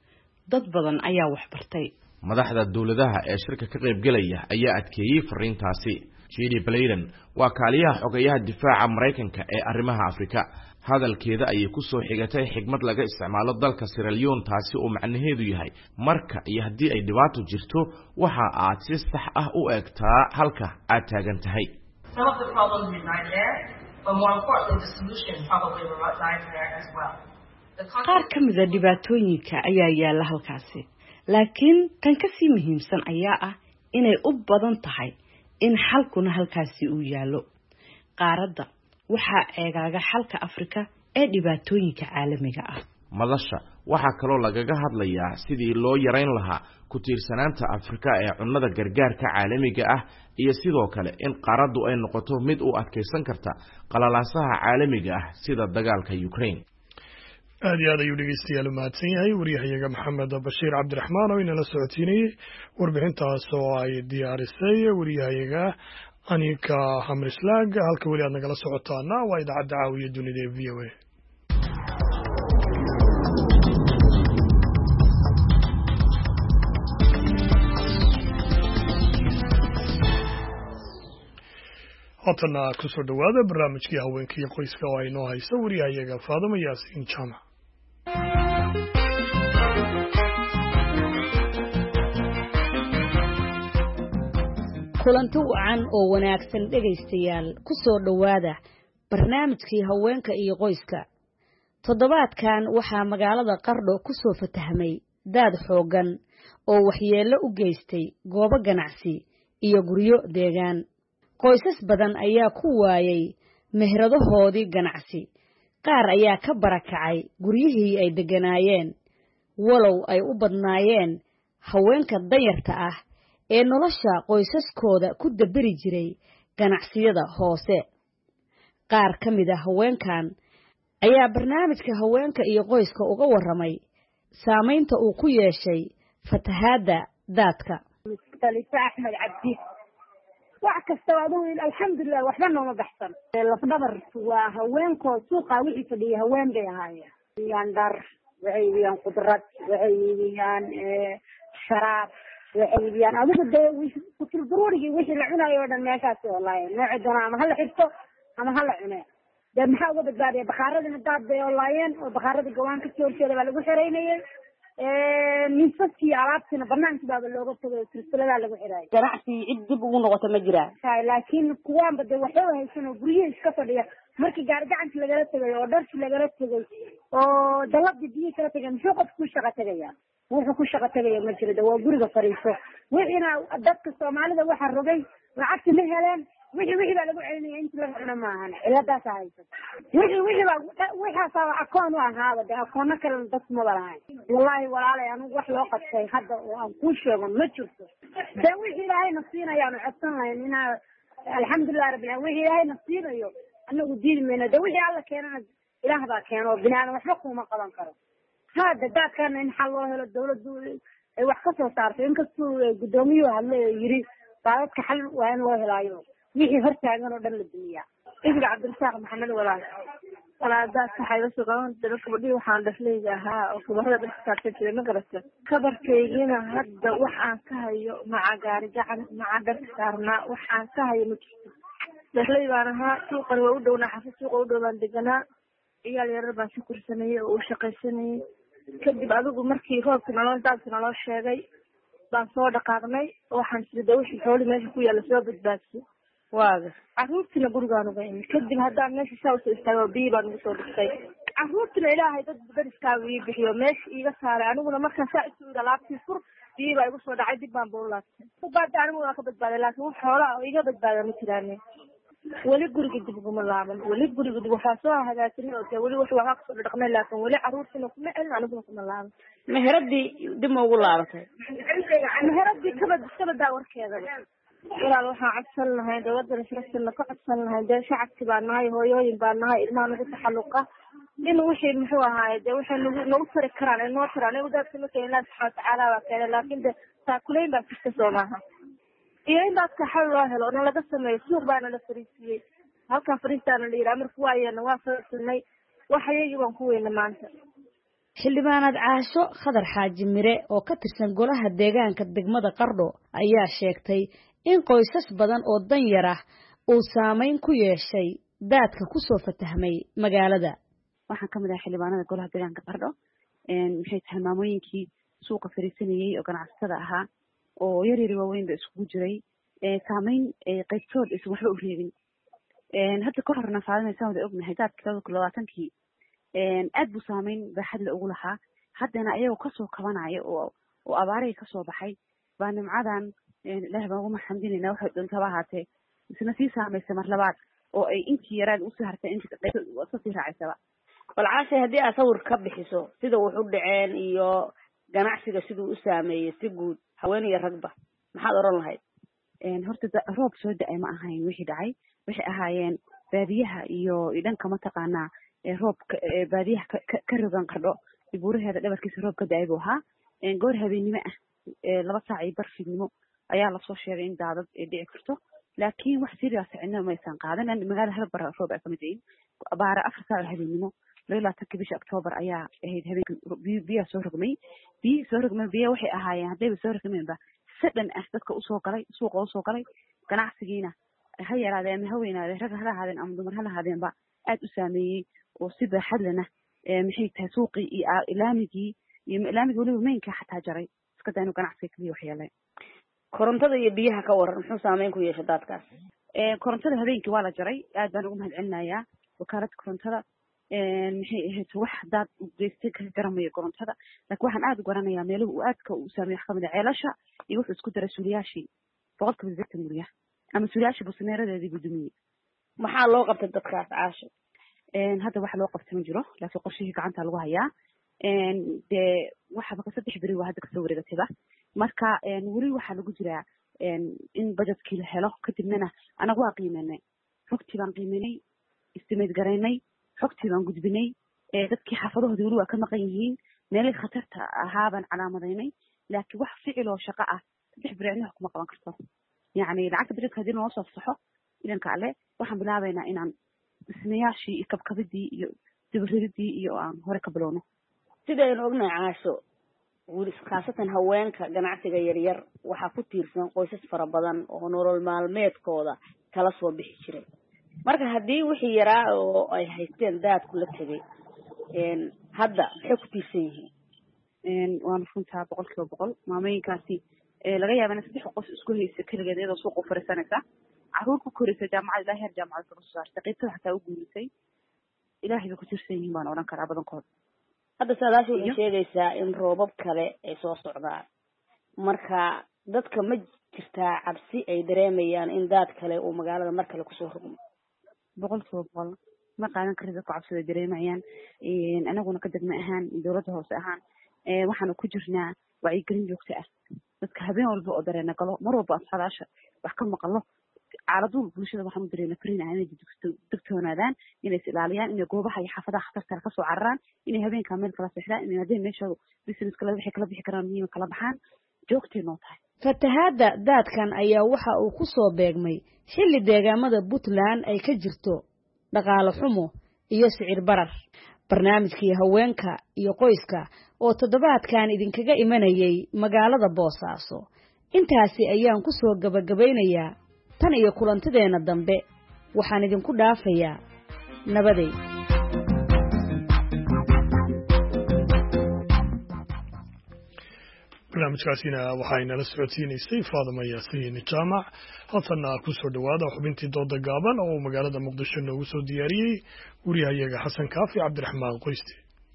Speaker 17: Dad badan ayaa wax bartay.
Speaker 14: Madaxda dawladaha ee shirka ka qayb galaya ayaa adkeeyay fariintaasi. Judy Blayden waa kaaliyaha xogayaha difaaca Mareykanka ee arrimaha Afrika. hadalkeeda ayay ku soo xigatay xigmad laga isticmaalo dalka Sierra Leone taasi oo macnaheedu yahay marka iyo hadii ay dhibaato jirto waxa aad si sax ah u eegtaa halka aad taagan tahay.
Speaker 19: Some of the problems reside there, but more importantly the solution probably resides there as well.
Speaker 17: qaar ka mid ah dhibaatooyinka ayaa yaala halkaasi, laakiin tan ka sii muhiimsan ayaa ah inay u badan tahay in xalkuna halkaasi uu yaalo. qaaradda waxa eegaaga xalka Afrika ee dhibaatooyinka caalamiga ah.
Speaker 14: madasha waxa kaloo lagaga hadlayaa sidii loo yareyn lahaa ku tiirsanaanta Afrika ee cunnada gargaarka caalamiga ah iyo sidoo kale in qaaraddu ay noqoto mid u adkeysan karta qalalaasaha caalamiga ah sida dagaalka Ukraine.
Speaker 1: aad iyo aad ayuu dhegeystayaal mahadsan yahay wariyahayaga Maxamed Bashiir Cabdiraxmaan oo inala socotiinayay warbixintaas oo ay diyaarisay wariyahayaga Anika Hamrislag. halka wali aad nagala socotaana waa idaacadda caawiya dunida ee V O A. hotana kusoo dhawaada barnaamijkii haweenka iyo qoyska oo ay noo hayso wariyahayaga Faadimo Yaasiin Jaamac.
Speaker 20: kulanti wacan oo wanaagsan dhegaystayaal ku soo dhawaada barnaamijkii haweenka iyo qoyska. toddobaadkan waxaa magaalada Qardho ku soo fatahmay daad xoogan oo waxyeello u geystay goobo ganacsi iyo guryo deegaan. qoysas badan ayaa ku waayay meheradahoodii ganacsi, qaar ayaa ka barakacay guryihii ay deganaayeen, walow ay u badnaayeen haweenka danyarta ah ee nolosha qoysaskooda ku dabiri jiray ganacsiyada hoose. qaar ka mid ah haweenkan ayaa barnaamijka haweenka iyo qoyska uga waramay saameynta uu ku yeeshay fatahaadda daadka.
Speaker 3: Khalifa Ahmed Abdi wax kasta oo alxamdulillah waxba nooma baxsan. lafdhabar waa haweenko suuqa wixii fadhiya haween bay ahaayeen. dar waxay yaan qudrad waxay yaan sharaab waxay yaan adigu day ku tilbuurigi wixii la cunayo oo dhan meeshaas wallahi nooc doona ama hal xirto ama hal cunay. dad maxaa uga badbaadiyay bakhaarada daad bay wallaayeen oo bakhaarada gawaan ka soo jeeday baa lagu xiraynayay. miisaskii alaabtiina banaanka baaba looga tagay silsiladaa lagu xiraayo
Speaker 20: ganacsi cid dib ugu noqoto ma jiraan
Speaker 3: laakiin kuwaanba dee waxba haysan oo guryihi iska fadhiya markii gaari gacanki lagala tegay oo dharki lagala tegay oo dalabdii biyihi kala tegay muxuu qofku ku shaqa tegaya wuxuu ku shaqa tegaya ma jiro de waa guriga fadhiiso wixiina dadka soomaalida waxaa rogay lacagti ma heleen wixii wixii baa lagu celinaya intii laga cuno maahan ciladaasa haysa wixii wixii baa wixaasaa akoon u ahaaba de akoono kalena dadku maba lahayn wallahi walaalay anigu wax loo qabtay hadda oo aan kuu sheego ma jirto de wixii ilaahayna siinayaanu codsan lahayn inaa alxamdulilah rabbil alamin wixii ilaahayna siinayo anagu diidi mayno de wixii alla keenana ilaah baa keeno oo bini aadan waxba kuma qaban karo hada daadkana in xal loo helo dawladdu ay wax kasoo saarto inkastuu gudoomiyuhu hadlay oo yiri daadadka xal waa in loo helaayo wixii hortaagan oo dhan la dumiyaa ibga cabdirasaaq maxamed walaal walaadaas waxay la sugan dadka badii waxaan dhaslayga ahaa oo kubarada dadka saartay jiray ma garata kabarkaygina hadda waxaan ka hayo maca gaari gacan maca dharka saarnaa waxaan ka hayo ma jirto dhaslay baan ahaa suuqan waa u dhownaa xaafid suuqa u dhow baan deganaa ciyaal yarar baan si kursanayay oo u shaqaysanayay kadib adigu markii roobka naloo daadka naloo sheegay baan soo dhaqaaqnay waxaan sida wixii xooli meesha ku yaalla soo badbaadsi waaga carruurtiina gurigaan uga imi kadib haddaan meesha saa usoo istaago biyi baan ugu soo dhigtay carruurtiina ilaahay dad dariskaaga ii bixiyo meesha iiga saaray aniguna markaan saa isu ida laabtii fur biyi baa igu soo dhacay dib baan ba u laabtay badbaada anigu waa ka badbaaday laakiin wax xoolaa oo iga badbaada ma jiraane weli guriga dib uguma laaban weli guriga dib waxaa soo hagaajinay oo dee weli wax waxaa kasoo dhaqnay laakiin weli carruurtiina kuma celin aniguna kuma laaban
Speaker 20: meheradii dib ma ugu laabatay
Speaker 3: meheradii kabad kabadaa warkeedaba walaal waxaan codsan lahayn dawladda nasrasina ka codsan lahayn dee shacabki baa nahay hooyooyin baa nahay ilmaha nagu taxalluqa in wixii muxuu ahaaye dee waxay nagu nagu tari karaan ay noo taraan iyagu daadka ma keenin ilahi subxana watacaala baa keenay laakin de taakulayn baa jirta soo maaha iyo in daadka xal loo helo na laga sameeyo suuq baana la fariisiiyey halkaa fariistaana la yidhaha marka waayeena waa fariisinay wax ayagii baan ku weyna maanta
Speaker 20: xildhibaanad caasho khadar xaaji mire oo ka tirsan golaha deegaanka degmada qardho ayaa sheegtay in qoysas badan oo danyar ah uu saameyn ku yeeshay daadka kusoo fatahmay magaalada
Speaker 21: waxaan ka mid ahay xildhibaanada golaha deegaanka qardho maxay tahay maamooyinkii suuqa fariisanayay oo ganacsatada ahaa oo yar yar waaweyn ba iskugu jiray saameyn qaybtood aysan waxba u reebin hadda ka horna faadinaysan wada ognahay daadka labada kun labaatankii aad buu saameyn baaxad le ugu lahaa haddana ayagoo kasoo kabanaya oo oo abaarihii kasoo baxay baa nimcadan ilaah baan ugu maxamdinayna waxay doontaba ahaatee isna sii saamaysa mar labaad oo ay intii yaraad usii hartay intii iska sii raacaysaba
Speaker 20: bal caashay haddii aad sawir ka bixiso sida wax u dhaceen iyo ganacsiga siduu u saameeyey si guud haween iyo ragba maxaad oran lahayd
Speaker 21: horta roob soo da-ay ma ahayn wixii dhacay waxay ahaayeen baadiyaha iyo dhanka mataqaanaa roobka baadiyaha ka rogan qardho buuraheeda dhabarkiisa roob ka da-ay buu ahaa goor habeennimo ah laba saac iyo bar fiidnimo ayaa lasoo sheegay in daadad ay dhici karto laakiin wax serious cidna maysan qaadan magaalada hal bar roob ay kamid yihiin abaara afar saac oo habeennimo laba iyo labaatanka bisha octoobar ayaa ahayd habeenka biyaha soo rogmay biyihii soo rogmay biyaha waxay ahaayeen haddayba soo rogmeenba si dhan ah dadka usoo galay suuqa usoo galay ganacsigiina ha yaraadee ama ha weynaadee rag hala ahaadeen ama dumar hala ahaadeenba aad u saameeyey oo si baaxad lena maxay tahay suuqii iyo ilaamigii iyo ilaamigii weliba meynka xataa jaray iska daa inuu ganacsiga kaliya waxyeelay
Speaker 20: korontada iyo biyaha ka waran muxuu saameyn ku yeeshay daadkaas
Speaker 21: korontada habeenkii waa la jaray aad baan ugu mahad celinayaa wakaalada korontada maxay ahayd wax daad geystay ka garamayo korontada laakiin waxaan aad u garanayaa meeluhu uu aadka u saameeyo wax kamid a ceelasha iyo wuxuu isku daray suuliyaashii boqol kiiba sideetan gurya ama suuliyaashii busameeradeedii buu dumiyey
Speaker 20: maxaa loo qabtay dadkaas caasho
Speaker 21: hadda wax loo qabtay ma jiro laakiin qorshihii gacanta lagu hayaa dee waxaba ka saddex beri waa hadda kasoo wareegatayba marka weli waxaa lagu jiraa in budgetkii la helo kadibnana anaga waa qiimeynay xogtii baan qiimeynay istimayd garaynay xogtii baan gudbinay dadkii xaafadahoodi weli waa ka maqan yihiin meelihii khatarta ahaa baan calaamadaynay laakiin wax ficil oo shaqo ah saddex beri cidna wax kuma qaban karto yacni lacagta budgetka haddii noo soo saxo idanka alle waxaan bilaabaynaa inaan dhismayaashii iyo kabkabidii iyo dibiridii iyo aan hore ka bilowno
Speaker 20: sidaynu ognahay caasho weli khaasatan haweenka ganacsiga yaryar waxaa ku tiirsan qoysas fara badan oo nolol maalmeedkooda kala soo bixi jiray marka haddii wixii yaraa oo ay haysteen daadku la tegay hadda maxay ku tiirsan yihiin
Speaker 21: waana runtaa boqolkiiba boqol maamooyinkaasi laga yaaba in saddex qof isku haysa keligeed iyadoo suuqa u fariisanaysa caruur ku koraysa jaamacad ilaa heer jaamacad ka soo saartay qaybtada xataa u guulisay ilaahay bay ku tirsan yihiin baan odhan karaa badankooda
Speaker 20: hadda saadaasha waxay sheegaysaa in roobab kale ay soo socdaan marka dadka ma jirtaa cabsi ay dareemayaan in daad kale uu magaalada mar kale kusoo rogmo
Speaker 21: boqolkiiba boqol ma qaadan karin dadku cabsida dareemayaan anaguna ka degma ahaan dowladda hoose ahaan waxaanu ku jirnaa wacyigelin joogto ah dadka habeen walba oo dareena galo mar walba asxaadaasha wax ka maqalo caaladuul bulshada waxaanu dareena farinaha inay degtoonaadaan inay is ilaaliyaan inay goobaha iyo xaafadaha khatarta kasoo cararaan inay habeenkaa meel kala seexdaan inay haddii meeshooda business kale waxay kala bixi karaan muhiima kala baxaan joogtay noo tahay
Speaker 20: fatahaadda daadkan ayaa waxa uu ku soo beegmay xilli deegaamada puntland ay ka jirto dhaqaale xumo iyo sicir barar barnaamijkii haweenka iyo qoyska oo toddobaadkan idinkaga imanayay magaalada boosaaso intaasi ayaan ku soo gabagabaynayaa tan iyo kulantideenna dambe waxaan idinku dhaafayaa nabaday
Speaker 1: barnaamijkaasina waxaynala socodsiinaysay faadima yaasiin jaamac haatanna ku soo dhowaada xubintii dooda gaaban oo uu magaalada muqdisho noogu soo diyaariyey wariyahayaga xasan kaafi cabdiraxmaan qoyste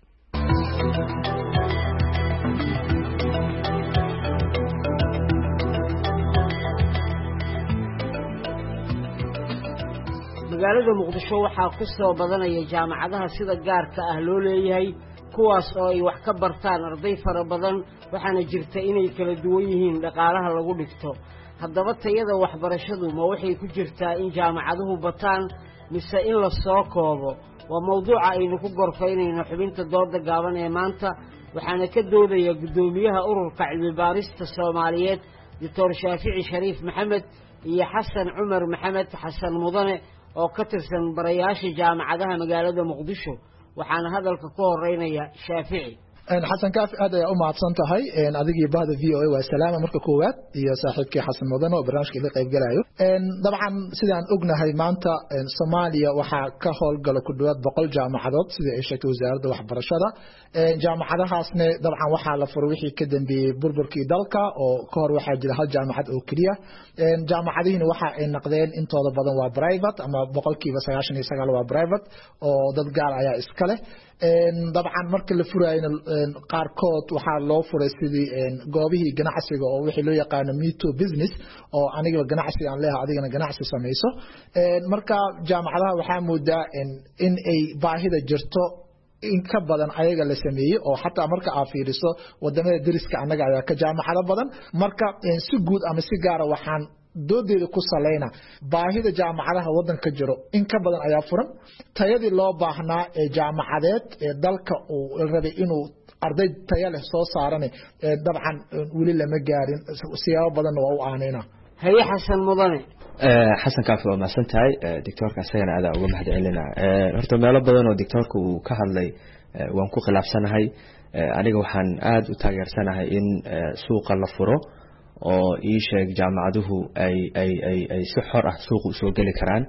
Speaker 5: magaalada muqdisho waxaa ku soo badanaya jaamacadaha sida gaarka ah loo leeyahay kuwaas oo ay wax ka bartaan arday fara badan waxaana jirta inay kala duwan yihiin dhaqaalaha lagu dhigto haddaba tayada waxbarashadu ma waxay ku jirtaa in jaamacaduhu bataan mise in la soo koobo waa mawduuca aynu ku gorfaynayno xubinta dooda gaaban ee maanta waxaana ka doodaya guddoomiyaha ururka cilmibaarista soomaaliyeed doctor shaafici shariif maxamed iyo xasan cumar maxamed xasan mudane oo ka tirsan barayaasha jaamacadaha magaalada muqdisho waxaana hadalka ku horeynaya shaafici
Speaker 22: xasan kaafi aad ayaa u mahadsan tahay adigii bahda v o a waa salaama marka koowaad iyo saaxiibkii xasan mudane oo barnaamijka ila qayb galayo dabcan sidaan ognahay maanta soomaaliya waxaa ka howlgala ku dhawaad boqol jaamacadood sidai ay sheegtay wasaaradda waxbarashada jaamacadahaasne dabcan waxaa la furay wixii ka dambeeyey burburkii dalka oo ka hor waxaa jira hal jaamacad oo keliya jaamacadihiina waxa ay naqdeen intooda badan waa private ama boqolkiiba sagaashan iyo sagaal waa private oo dad gaar ayaa iska leh dabcan marka la furayna qaarkood waxaa loo furay sidii goobihii ganacsiga oo wixii loo yaqaano me too business oo aniga ganacsi aan leeyahay adigana ganacsi samayso marka jaamacadaha waxaa moodaa in ay baahida jirto in ka badan ayaga la sameeyey oo xataa marka aad fiiriso wadamada deriska annaga ayaa ka jaamacado badan marka si guud ama si gaara waxaan doodeeda ku salayna baahida jaamacadaha wadanka jiro in ka badan ayaa furan tayadii loo baahnaa ee jaamacadeed ee dalka uu rabay inuu arday taya leh soo saarane dabcan weli lama gaarin siyaabo badanna waa u aanayna
Speaker 5: haye xasan mudane
Speaker 23: xasan kaafi waa mahadsan tahay doctoorka isagana adaa uga mahad celina horta meelo badan oo doctoorka uu ka hadlay waan ku khilaafsanahay aniga waxaan aada u taageersanahay in suuqa la furo oo ii sheeg jaamacaduhu ay ay ay ay si xor ah suuqa usoo geli karaan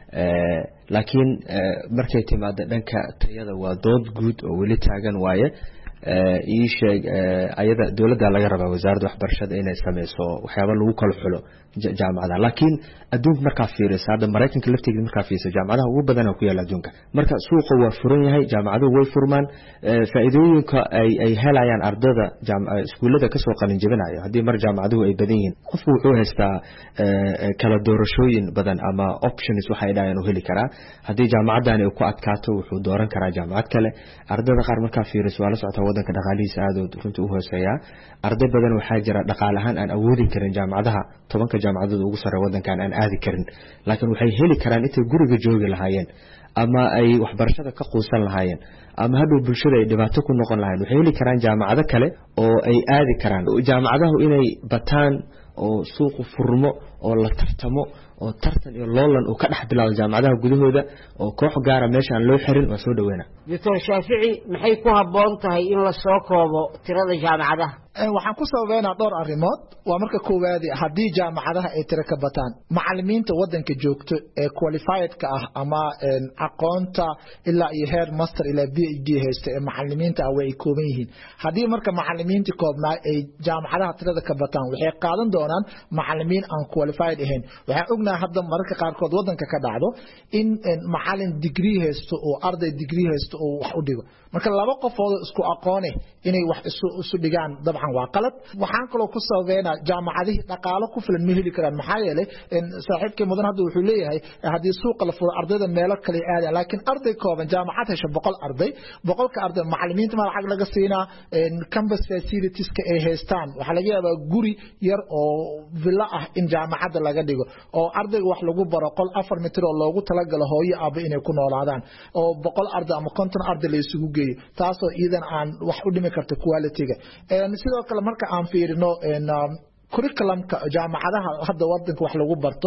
Speaker 23: laakiin markay timaado dhanka tayada waa dood guud oo weli taagan waaye ii sheeg ayada dowladda laga rabaa wasaaradda waxbarashada inay sameyso waxyaaba lagu kala xulo jaamacadaha laakiin adduunka markaa fiiriso hadda maraykanka lafteeda markaa fiiriso jaamacadaha ugu badan oo ku yaala adduunka marka suuqa waa furan yahay jaamacaduhu way furmaan faa'iidooyinka ay ay helayaan ardada iskuullada kasoo qalin jebinayo haddii mar jaamacaduhu ay badan yihiin qofku wuxuu haystaa kala doorashooyin badan ama options waxay dhahayaan u heli karaa haddii jaamacaddan ay ku adkaato wuxuu dooran karaa jaamacad kale ardada qaar markaa fiiriso waa la socotaa wadanka dhaqaalihiisa aad runtii u hooseeyaa arday badan waxaa jira dhaqaale ahaan aan awoodin karin jaamacadaha tobanka jaamacadood ugu sarreeya wadankan aan aadi karin laakiin waxay heli karaan intay guriga joogi lahaayeen ama ay waxbarashada ka quusan lahaayeen ama hadhow bulshada ay dhibaato ku noqon lahayen waxay heli karaan jaamacado kale oo ay aadi karaan jaamacadahu inay bataan oo suuqu furmo oo la tartamo oo tartan iyo loolan uu ka dhex bilaabo jaamacadaha gudahooda oo koox gaara meesha aan loo xirin waa soo dhaweena
Speaker 5: doctor Shaafici maxay ku haboon tahay in la soo koobo tirada jaamacadaha
Speaker 22: waxaan ku sababeynaa dhowr arrimood waa marka koowaad haddii jaamacadaha ay tiro ka bataan macallimiinta waddanka joogto ee qualified-ka ah ama aqoonta ilaa iyo heer master ilaa B H D haysta ee macallimiinta ah way kooban yihiin haddii marka macallimiinta koobnaa ay jaamacadaha tirada ka bataan waxay qaadan doonaan macallimiin aan qualified ahayn waxaan ognahay hadda mararka qaarkood waddanka ka dhacdo in macallin degree haysto oo arday degree haysto oo wax u dhigo marka laba qofood isku aqoon ah inay wax isu isu dhigaan dabcan waa qalad waxaan kaloo ku sababeynaa jaamacadaha dhaqaale ku filan ma heli karaan maxaa yeelay in saaxiibkii mudan hadda wuxuu leeyahay haddii suuqa la furo ardayda meelo kale aad laakiin arday kooban jaamacad hesha boqol arday boqolka arday macallimiinta ma lacag laga siinaa campus facilities ka ay haystaan waxa laga yaabaa guri yar oo villa ah in jaamacada laga dhigo oo ardayga wax lagu baro qol afar mitir oo loogu talagalo hooyo aaba inay ku noolaadaan oo boqol arday ama konton arday la isugu geeyo taasoo iidan aan wax u dhimi karto quality-ga sidoo kale marka aan fiirino curriculum-ka jaamacadaha hadda wadanka wax lagu barto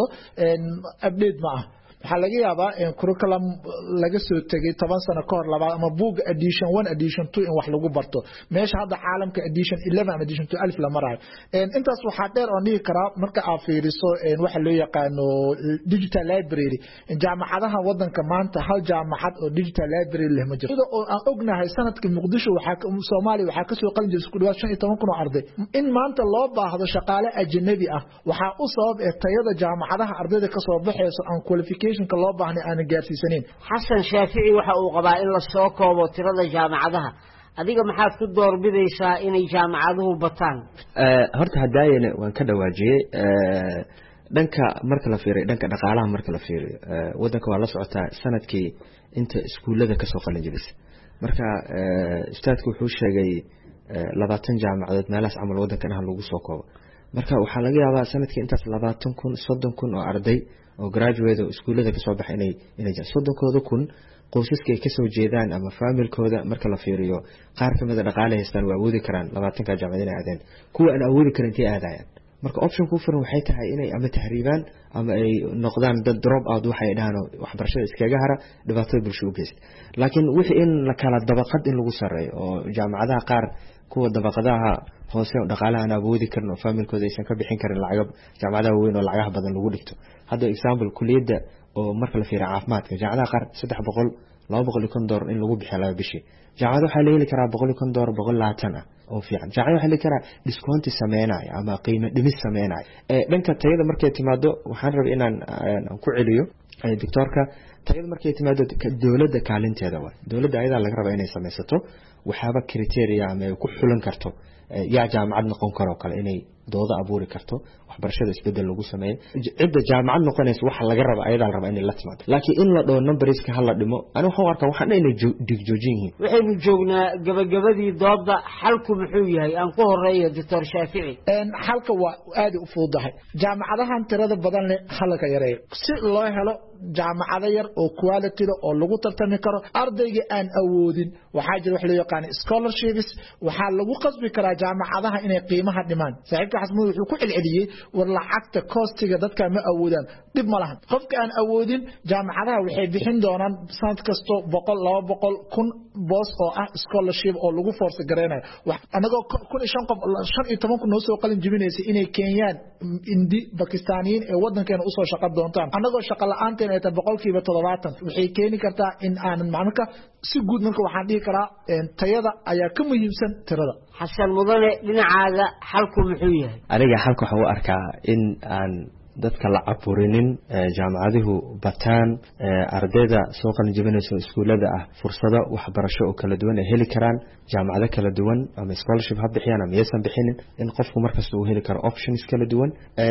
Speaker 22: update ma ah waxaa laga yaabaa in curriculum laga soo tegay toban sano ka hor labaad ama book edition one edition two in wax lagu barto meesha hadda caalamka edition eleven ama edition two alif la marayo intaas waxaa dheer oo dhihi karaa marka aad fiiriso waxa loo yaqaano digital library jaamacadaha wadanka maanta hal jaamacad oo digital library leh ma jirto sida oo aan ognahay sanadka muqdisho waxaa Soomaaliya waxaa ka soo qalin jiray isku dhawaad shan iyo toban kun oo arday in maanta loo baahdo shaqaale ajnabi ah waxaa u sabab ee tayada jaamacadaha ardayda ka soo baxayso aan qualification loo baahnay aan gaarsiisanin
Speaker 5: xasan Shaafici waxa uu qabaa in la soo koobo tirada jaamacadaha adiga maxaad ku doorbidaysaa inay jaamacaduhu bataan
Speaker 23: ee horta hadaayana waan ka dhawaajiyay ee dhanka marka la fiiriyo dhanka dhaqaalaha marka la fiiriyo wadanka waa la socotaa sanadkii inta iskuulada ka soo qalin jibis marka ustaadku wuxuu sheegay labaatan jaamacadood meelaas amal wadankan ah lagu soo koobo marka waxa laga yaabaa sanadkii intaas labaatan kun soddon kun oo arday oo graduate oo iskuulada ka soo baxay inay inay soddonkooda kun qoysaska ay ka soo jeedaan ama familkooda marka la fiiriyo qaar kamid ah dhaqaale haystaan waa awoodi karaan labaatanka jaamacad inay aadaan kuwa aan awoodi karin intay aadayaan marka option ku furan waxay tahay inay ama tahriibaan ama ay noqdaan dad drop out waxay dhahaan waxbarashada iskaga hara dhibaatada bulshada u geysta laakiin wixii in la kala dabaqad in lagu sareeyo oo jaamacadaha qaar kuwa dabaqadaha hoose oo dhaqaalaha aan awoodi karin oo familkooda aysan ka bixin karin lacag jaamacadaha weyn oo lacagaha badan lagu dhigto hadda example kuliyada oo marka la fiiriyo caafimaadka jaamacadaha qaar saddex boqol laba boqol iyo konton doolar in lagu bixiyo laba bishii jaamacada waxaa la heli karaa boqol iyo konton doolar boqol iyo labaatan ah oo fiican jaamacada waxaa la heli karaa discount sameynaya ama qiimo dhimis sameynaya ee dhanka tayada markay timaado waxaan rabay inaan ku celiyo doctorka tayada markay timaado dawladda kaalinteeda waa dawladda ayada laga rabaa inay sameysato waxaaba criteria ama ku xulan karto yaa jaamacad noqon karo kale inay dooda abuuri karto waxbarashada isbedel lagu sameeyo cidda jaamacad noqonaysa waxa laga raba ayada la raba in la timaado laakiin in la dhoo numberska hal la dhimo ana waxaan arkaa waxaan inay digjoojin yihiin
Speaker 5: waxaynu joognaa gabagabadii dooda xalku muxuu yahay aan ku horeeyo doctor Shaafici
Speaker 22: een xalka waa aad u fududahay jaamacadahan tirada badan leh halka yareeyo si loo helo jaamacado yar oo quality oo lagu tartami karo ardayga aan awoodin waxaa jira wax loo yaqaan scholarships waxaa lagu qasbi karaa jaamacadaha inay qiimaha dhimaan saaxiibka xasmud wuxuu ku celceliyay war lacagta costiga dadka ma awoodaan dib ma lahan qofka aan awoodin jaamacadaha waxay bixin doonaan sanad kasto boqol laba boqol kun boos oo ah scholarship oo lagu force gareynayo wax anagoo kun iyo shan qof shan iyo toban kun noo soo qalin jibinaysa inay Kenyaan indi Pakistaaniyiin ee wadankeena u soo shaqo doontaan anagoo shaqo la'aanta ay tahay boqolkiiba toddobaatan waxay keeni kartaa in aanan macnaha si guud marka waxaan dhihi karaa tayada ayaa ka muhiimsan tirada
Speaker 5: xasan mudane dhinacaaga xalku muxuu yahay
Speaker 23: aniga xalku waxa uu arkaa in aan dadka la caburinin jaamacaduhu bataan ardayda soo qalin jibinaysa iskuulada ah fursado waxbarasho oo kala duwan ay heli karaan jaamacado kala duwan ama scholarship ha bixiyaan ama yeesan bixinin in qofku markasta uu heli karo options kala duwan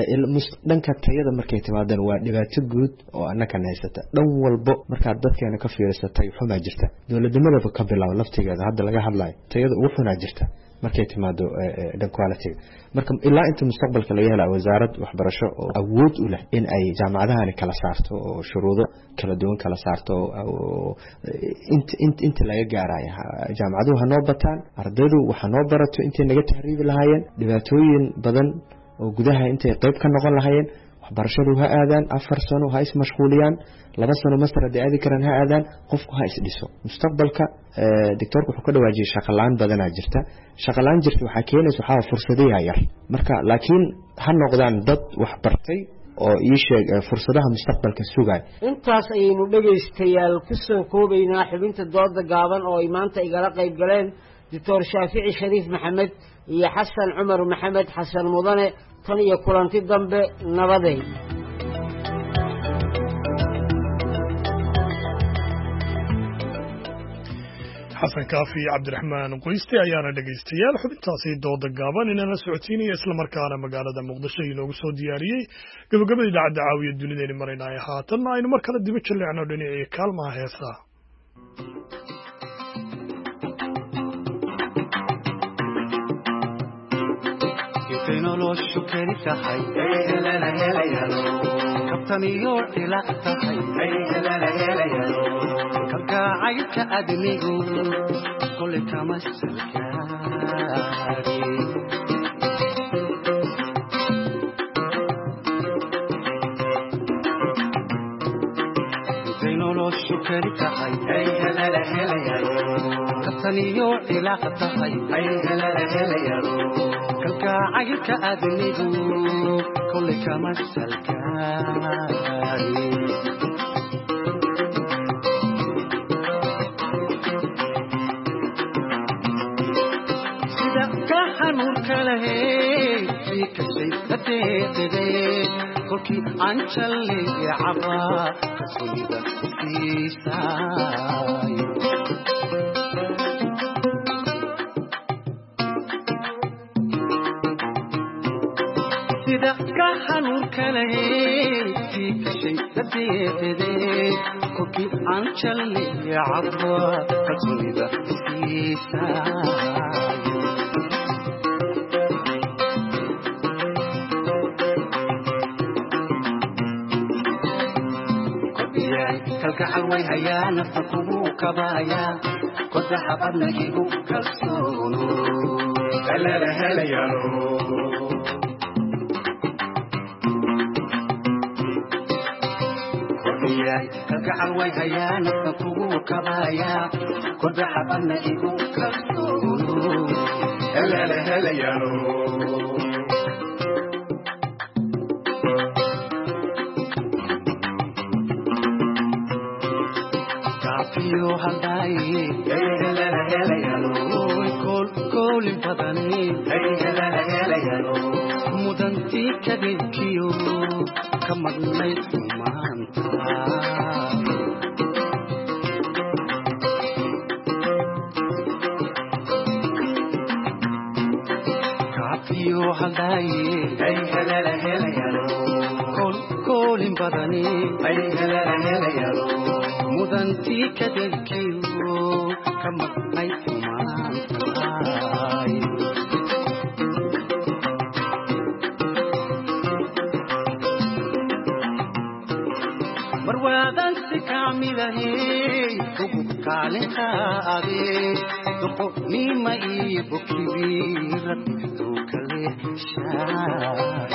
Speaker 23: dhanka tayada markay timaadaan waa dhibaato guud oo annaka haysata dhan walbo marka dadkeena ka fiirsatay xumaa jirta dawladnimada ka bilaabo laftigeeda hadda laga hadlayo tayada ugu xunaa jirta markay timaado dhan quality marka ilaa inta mustaqbalka laga helo wasaarad waxbarasho oo awood u leh in ay jaamacadahan kala saarto oo shuruudo kala duwan kala saarto inta inta laga gaarayo jaamacaduhu hanoo bataan ardaydu waxa noo barato intay naga tahriibi lahaayeen dhibaatooyin badan oo gudaha intay qayb ka noqon lahaayeen waxbarashadu ha aadaan afar sano ha ismashquuliyaan laba sano master haddii aadi karaan ha aadaan qofku ha isdhiso mustaqbalka doctorku wuxuu ka dhawaajiyay shaqalaan badanaa jirta shaqalaan jirta waxaa keenaysa waxaa fursadaha yar marka laakiin ha noqdaan dad wax bartay oo ii sheeg fursadaha mustaqbalka sugay
Speaker 5: intaas ayaynu dhegaystayaal ku soo koobaynaa xubinta dooda gaaban oo ay maanta igala qayb galeen doctor shaafici shariif maxamed iyo xasan cumar maxamed xasan mudane tan iyo kulanti dambe nabaday
Speaker 1: xasan kaafi cabdiraxmaan qoyste ayaana dhegaystayaal xubintaasi dooda gaaban inala socotiinaya islamarkaana magaalada muqdisho inoogu soo diyaariyey gabagabada idaacadda caawiya dunideeni maraynaay haatanna aynu mar kale diba jalleecno dhinacii kaalmaha heesaa
Speaker 2: noloshu keli tahay kabtaniyo ilaaq tahay kalgacaylka adnigu kole kama salgaari intay noloshu keli tahay kabtaniyo ilaaq tahay kalgacaylka adnigu kole kama salgaari sida ka xanuunka lahey sii kashay adeeqide kolkii aan jallay cabaa kalsoonida ku fiisaayo sida ka xanuunka lahey sii kashay adeeqide kolkii aan jallay cabaa kalsoonida ku fiisaayo kalgacal way hayaa nafta kugu kabayaa kodaxa badnagigu kalsoono kalala helayaano kalgacal way hayaa nafta kugu kabayaa kodaxa badnagigu kalsoono kalala helayaano yo haldaye helala helayalo kol kol badani helala helayalo mudanti kadinkiyo kamadnay maanta kafiyo haldaye helala helayalo kol kol badani helala helayalo mudanti kadinkiyo kamadnay maanta marwaadan si kaamilahey ugu kaalinkaade doqonima iyo bokibirad uu kale shaay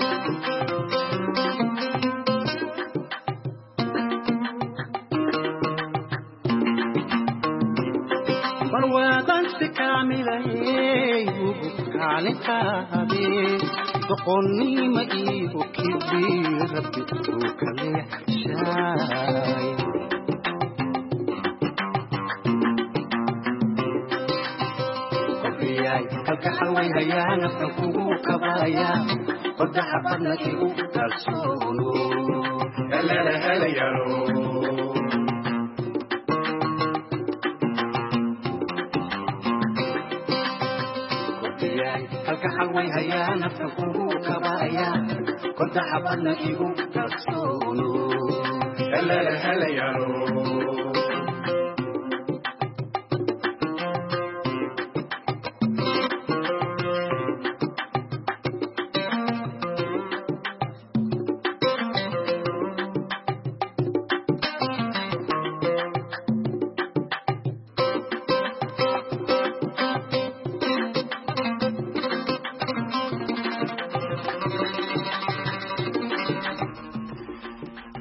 Speaker 2: marwaadan si kaamilahey ugu kaalinkaade doqonima iyo bokibirad uu kale shaay qofiyay kalgacal way hayaa nafta kugu kabayaa kodaxa badnagigu kalsoono helala helayaano kalgacal way hayaa nafta kugu kabayaa kodaxa badnagigu kalsoono helala helayaano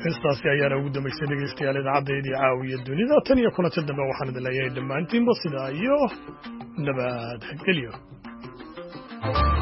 Speaker 1: heestaasi ayaana ugu dambaysay dhegeystayaal idaacaddeedii caawiya dunida tan iyo kulanta dambe waxaan idin leeyahay dhammaantiinba sidaa iyo nabad gelyo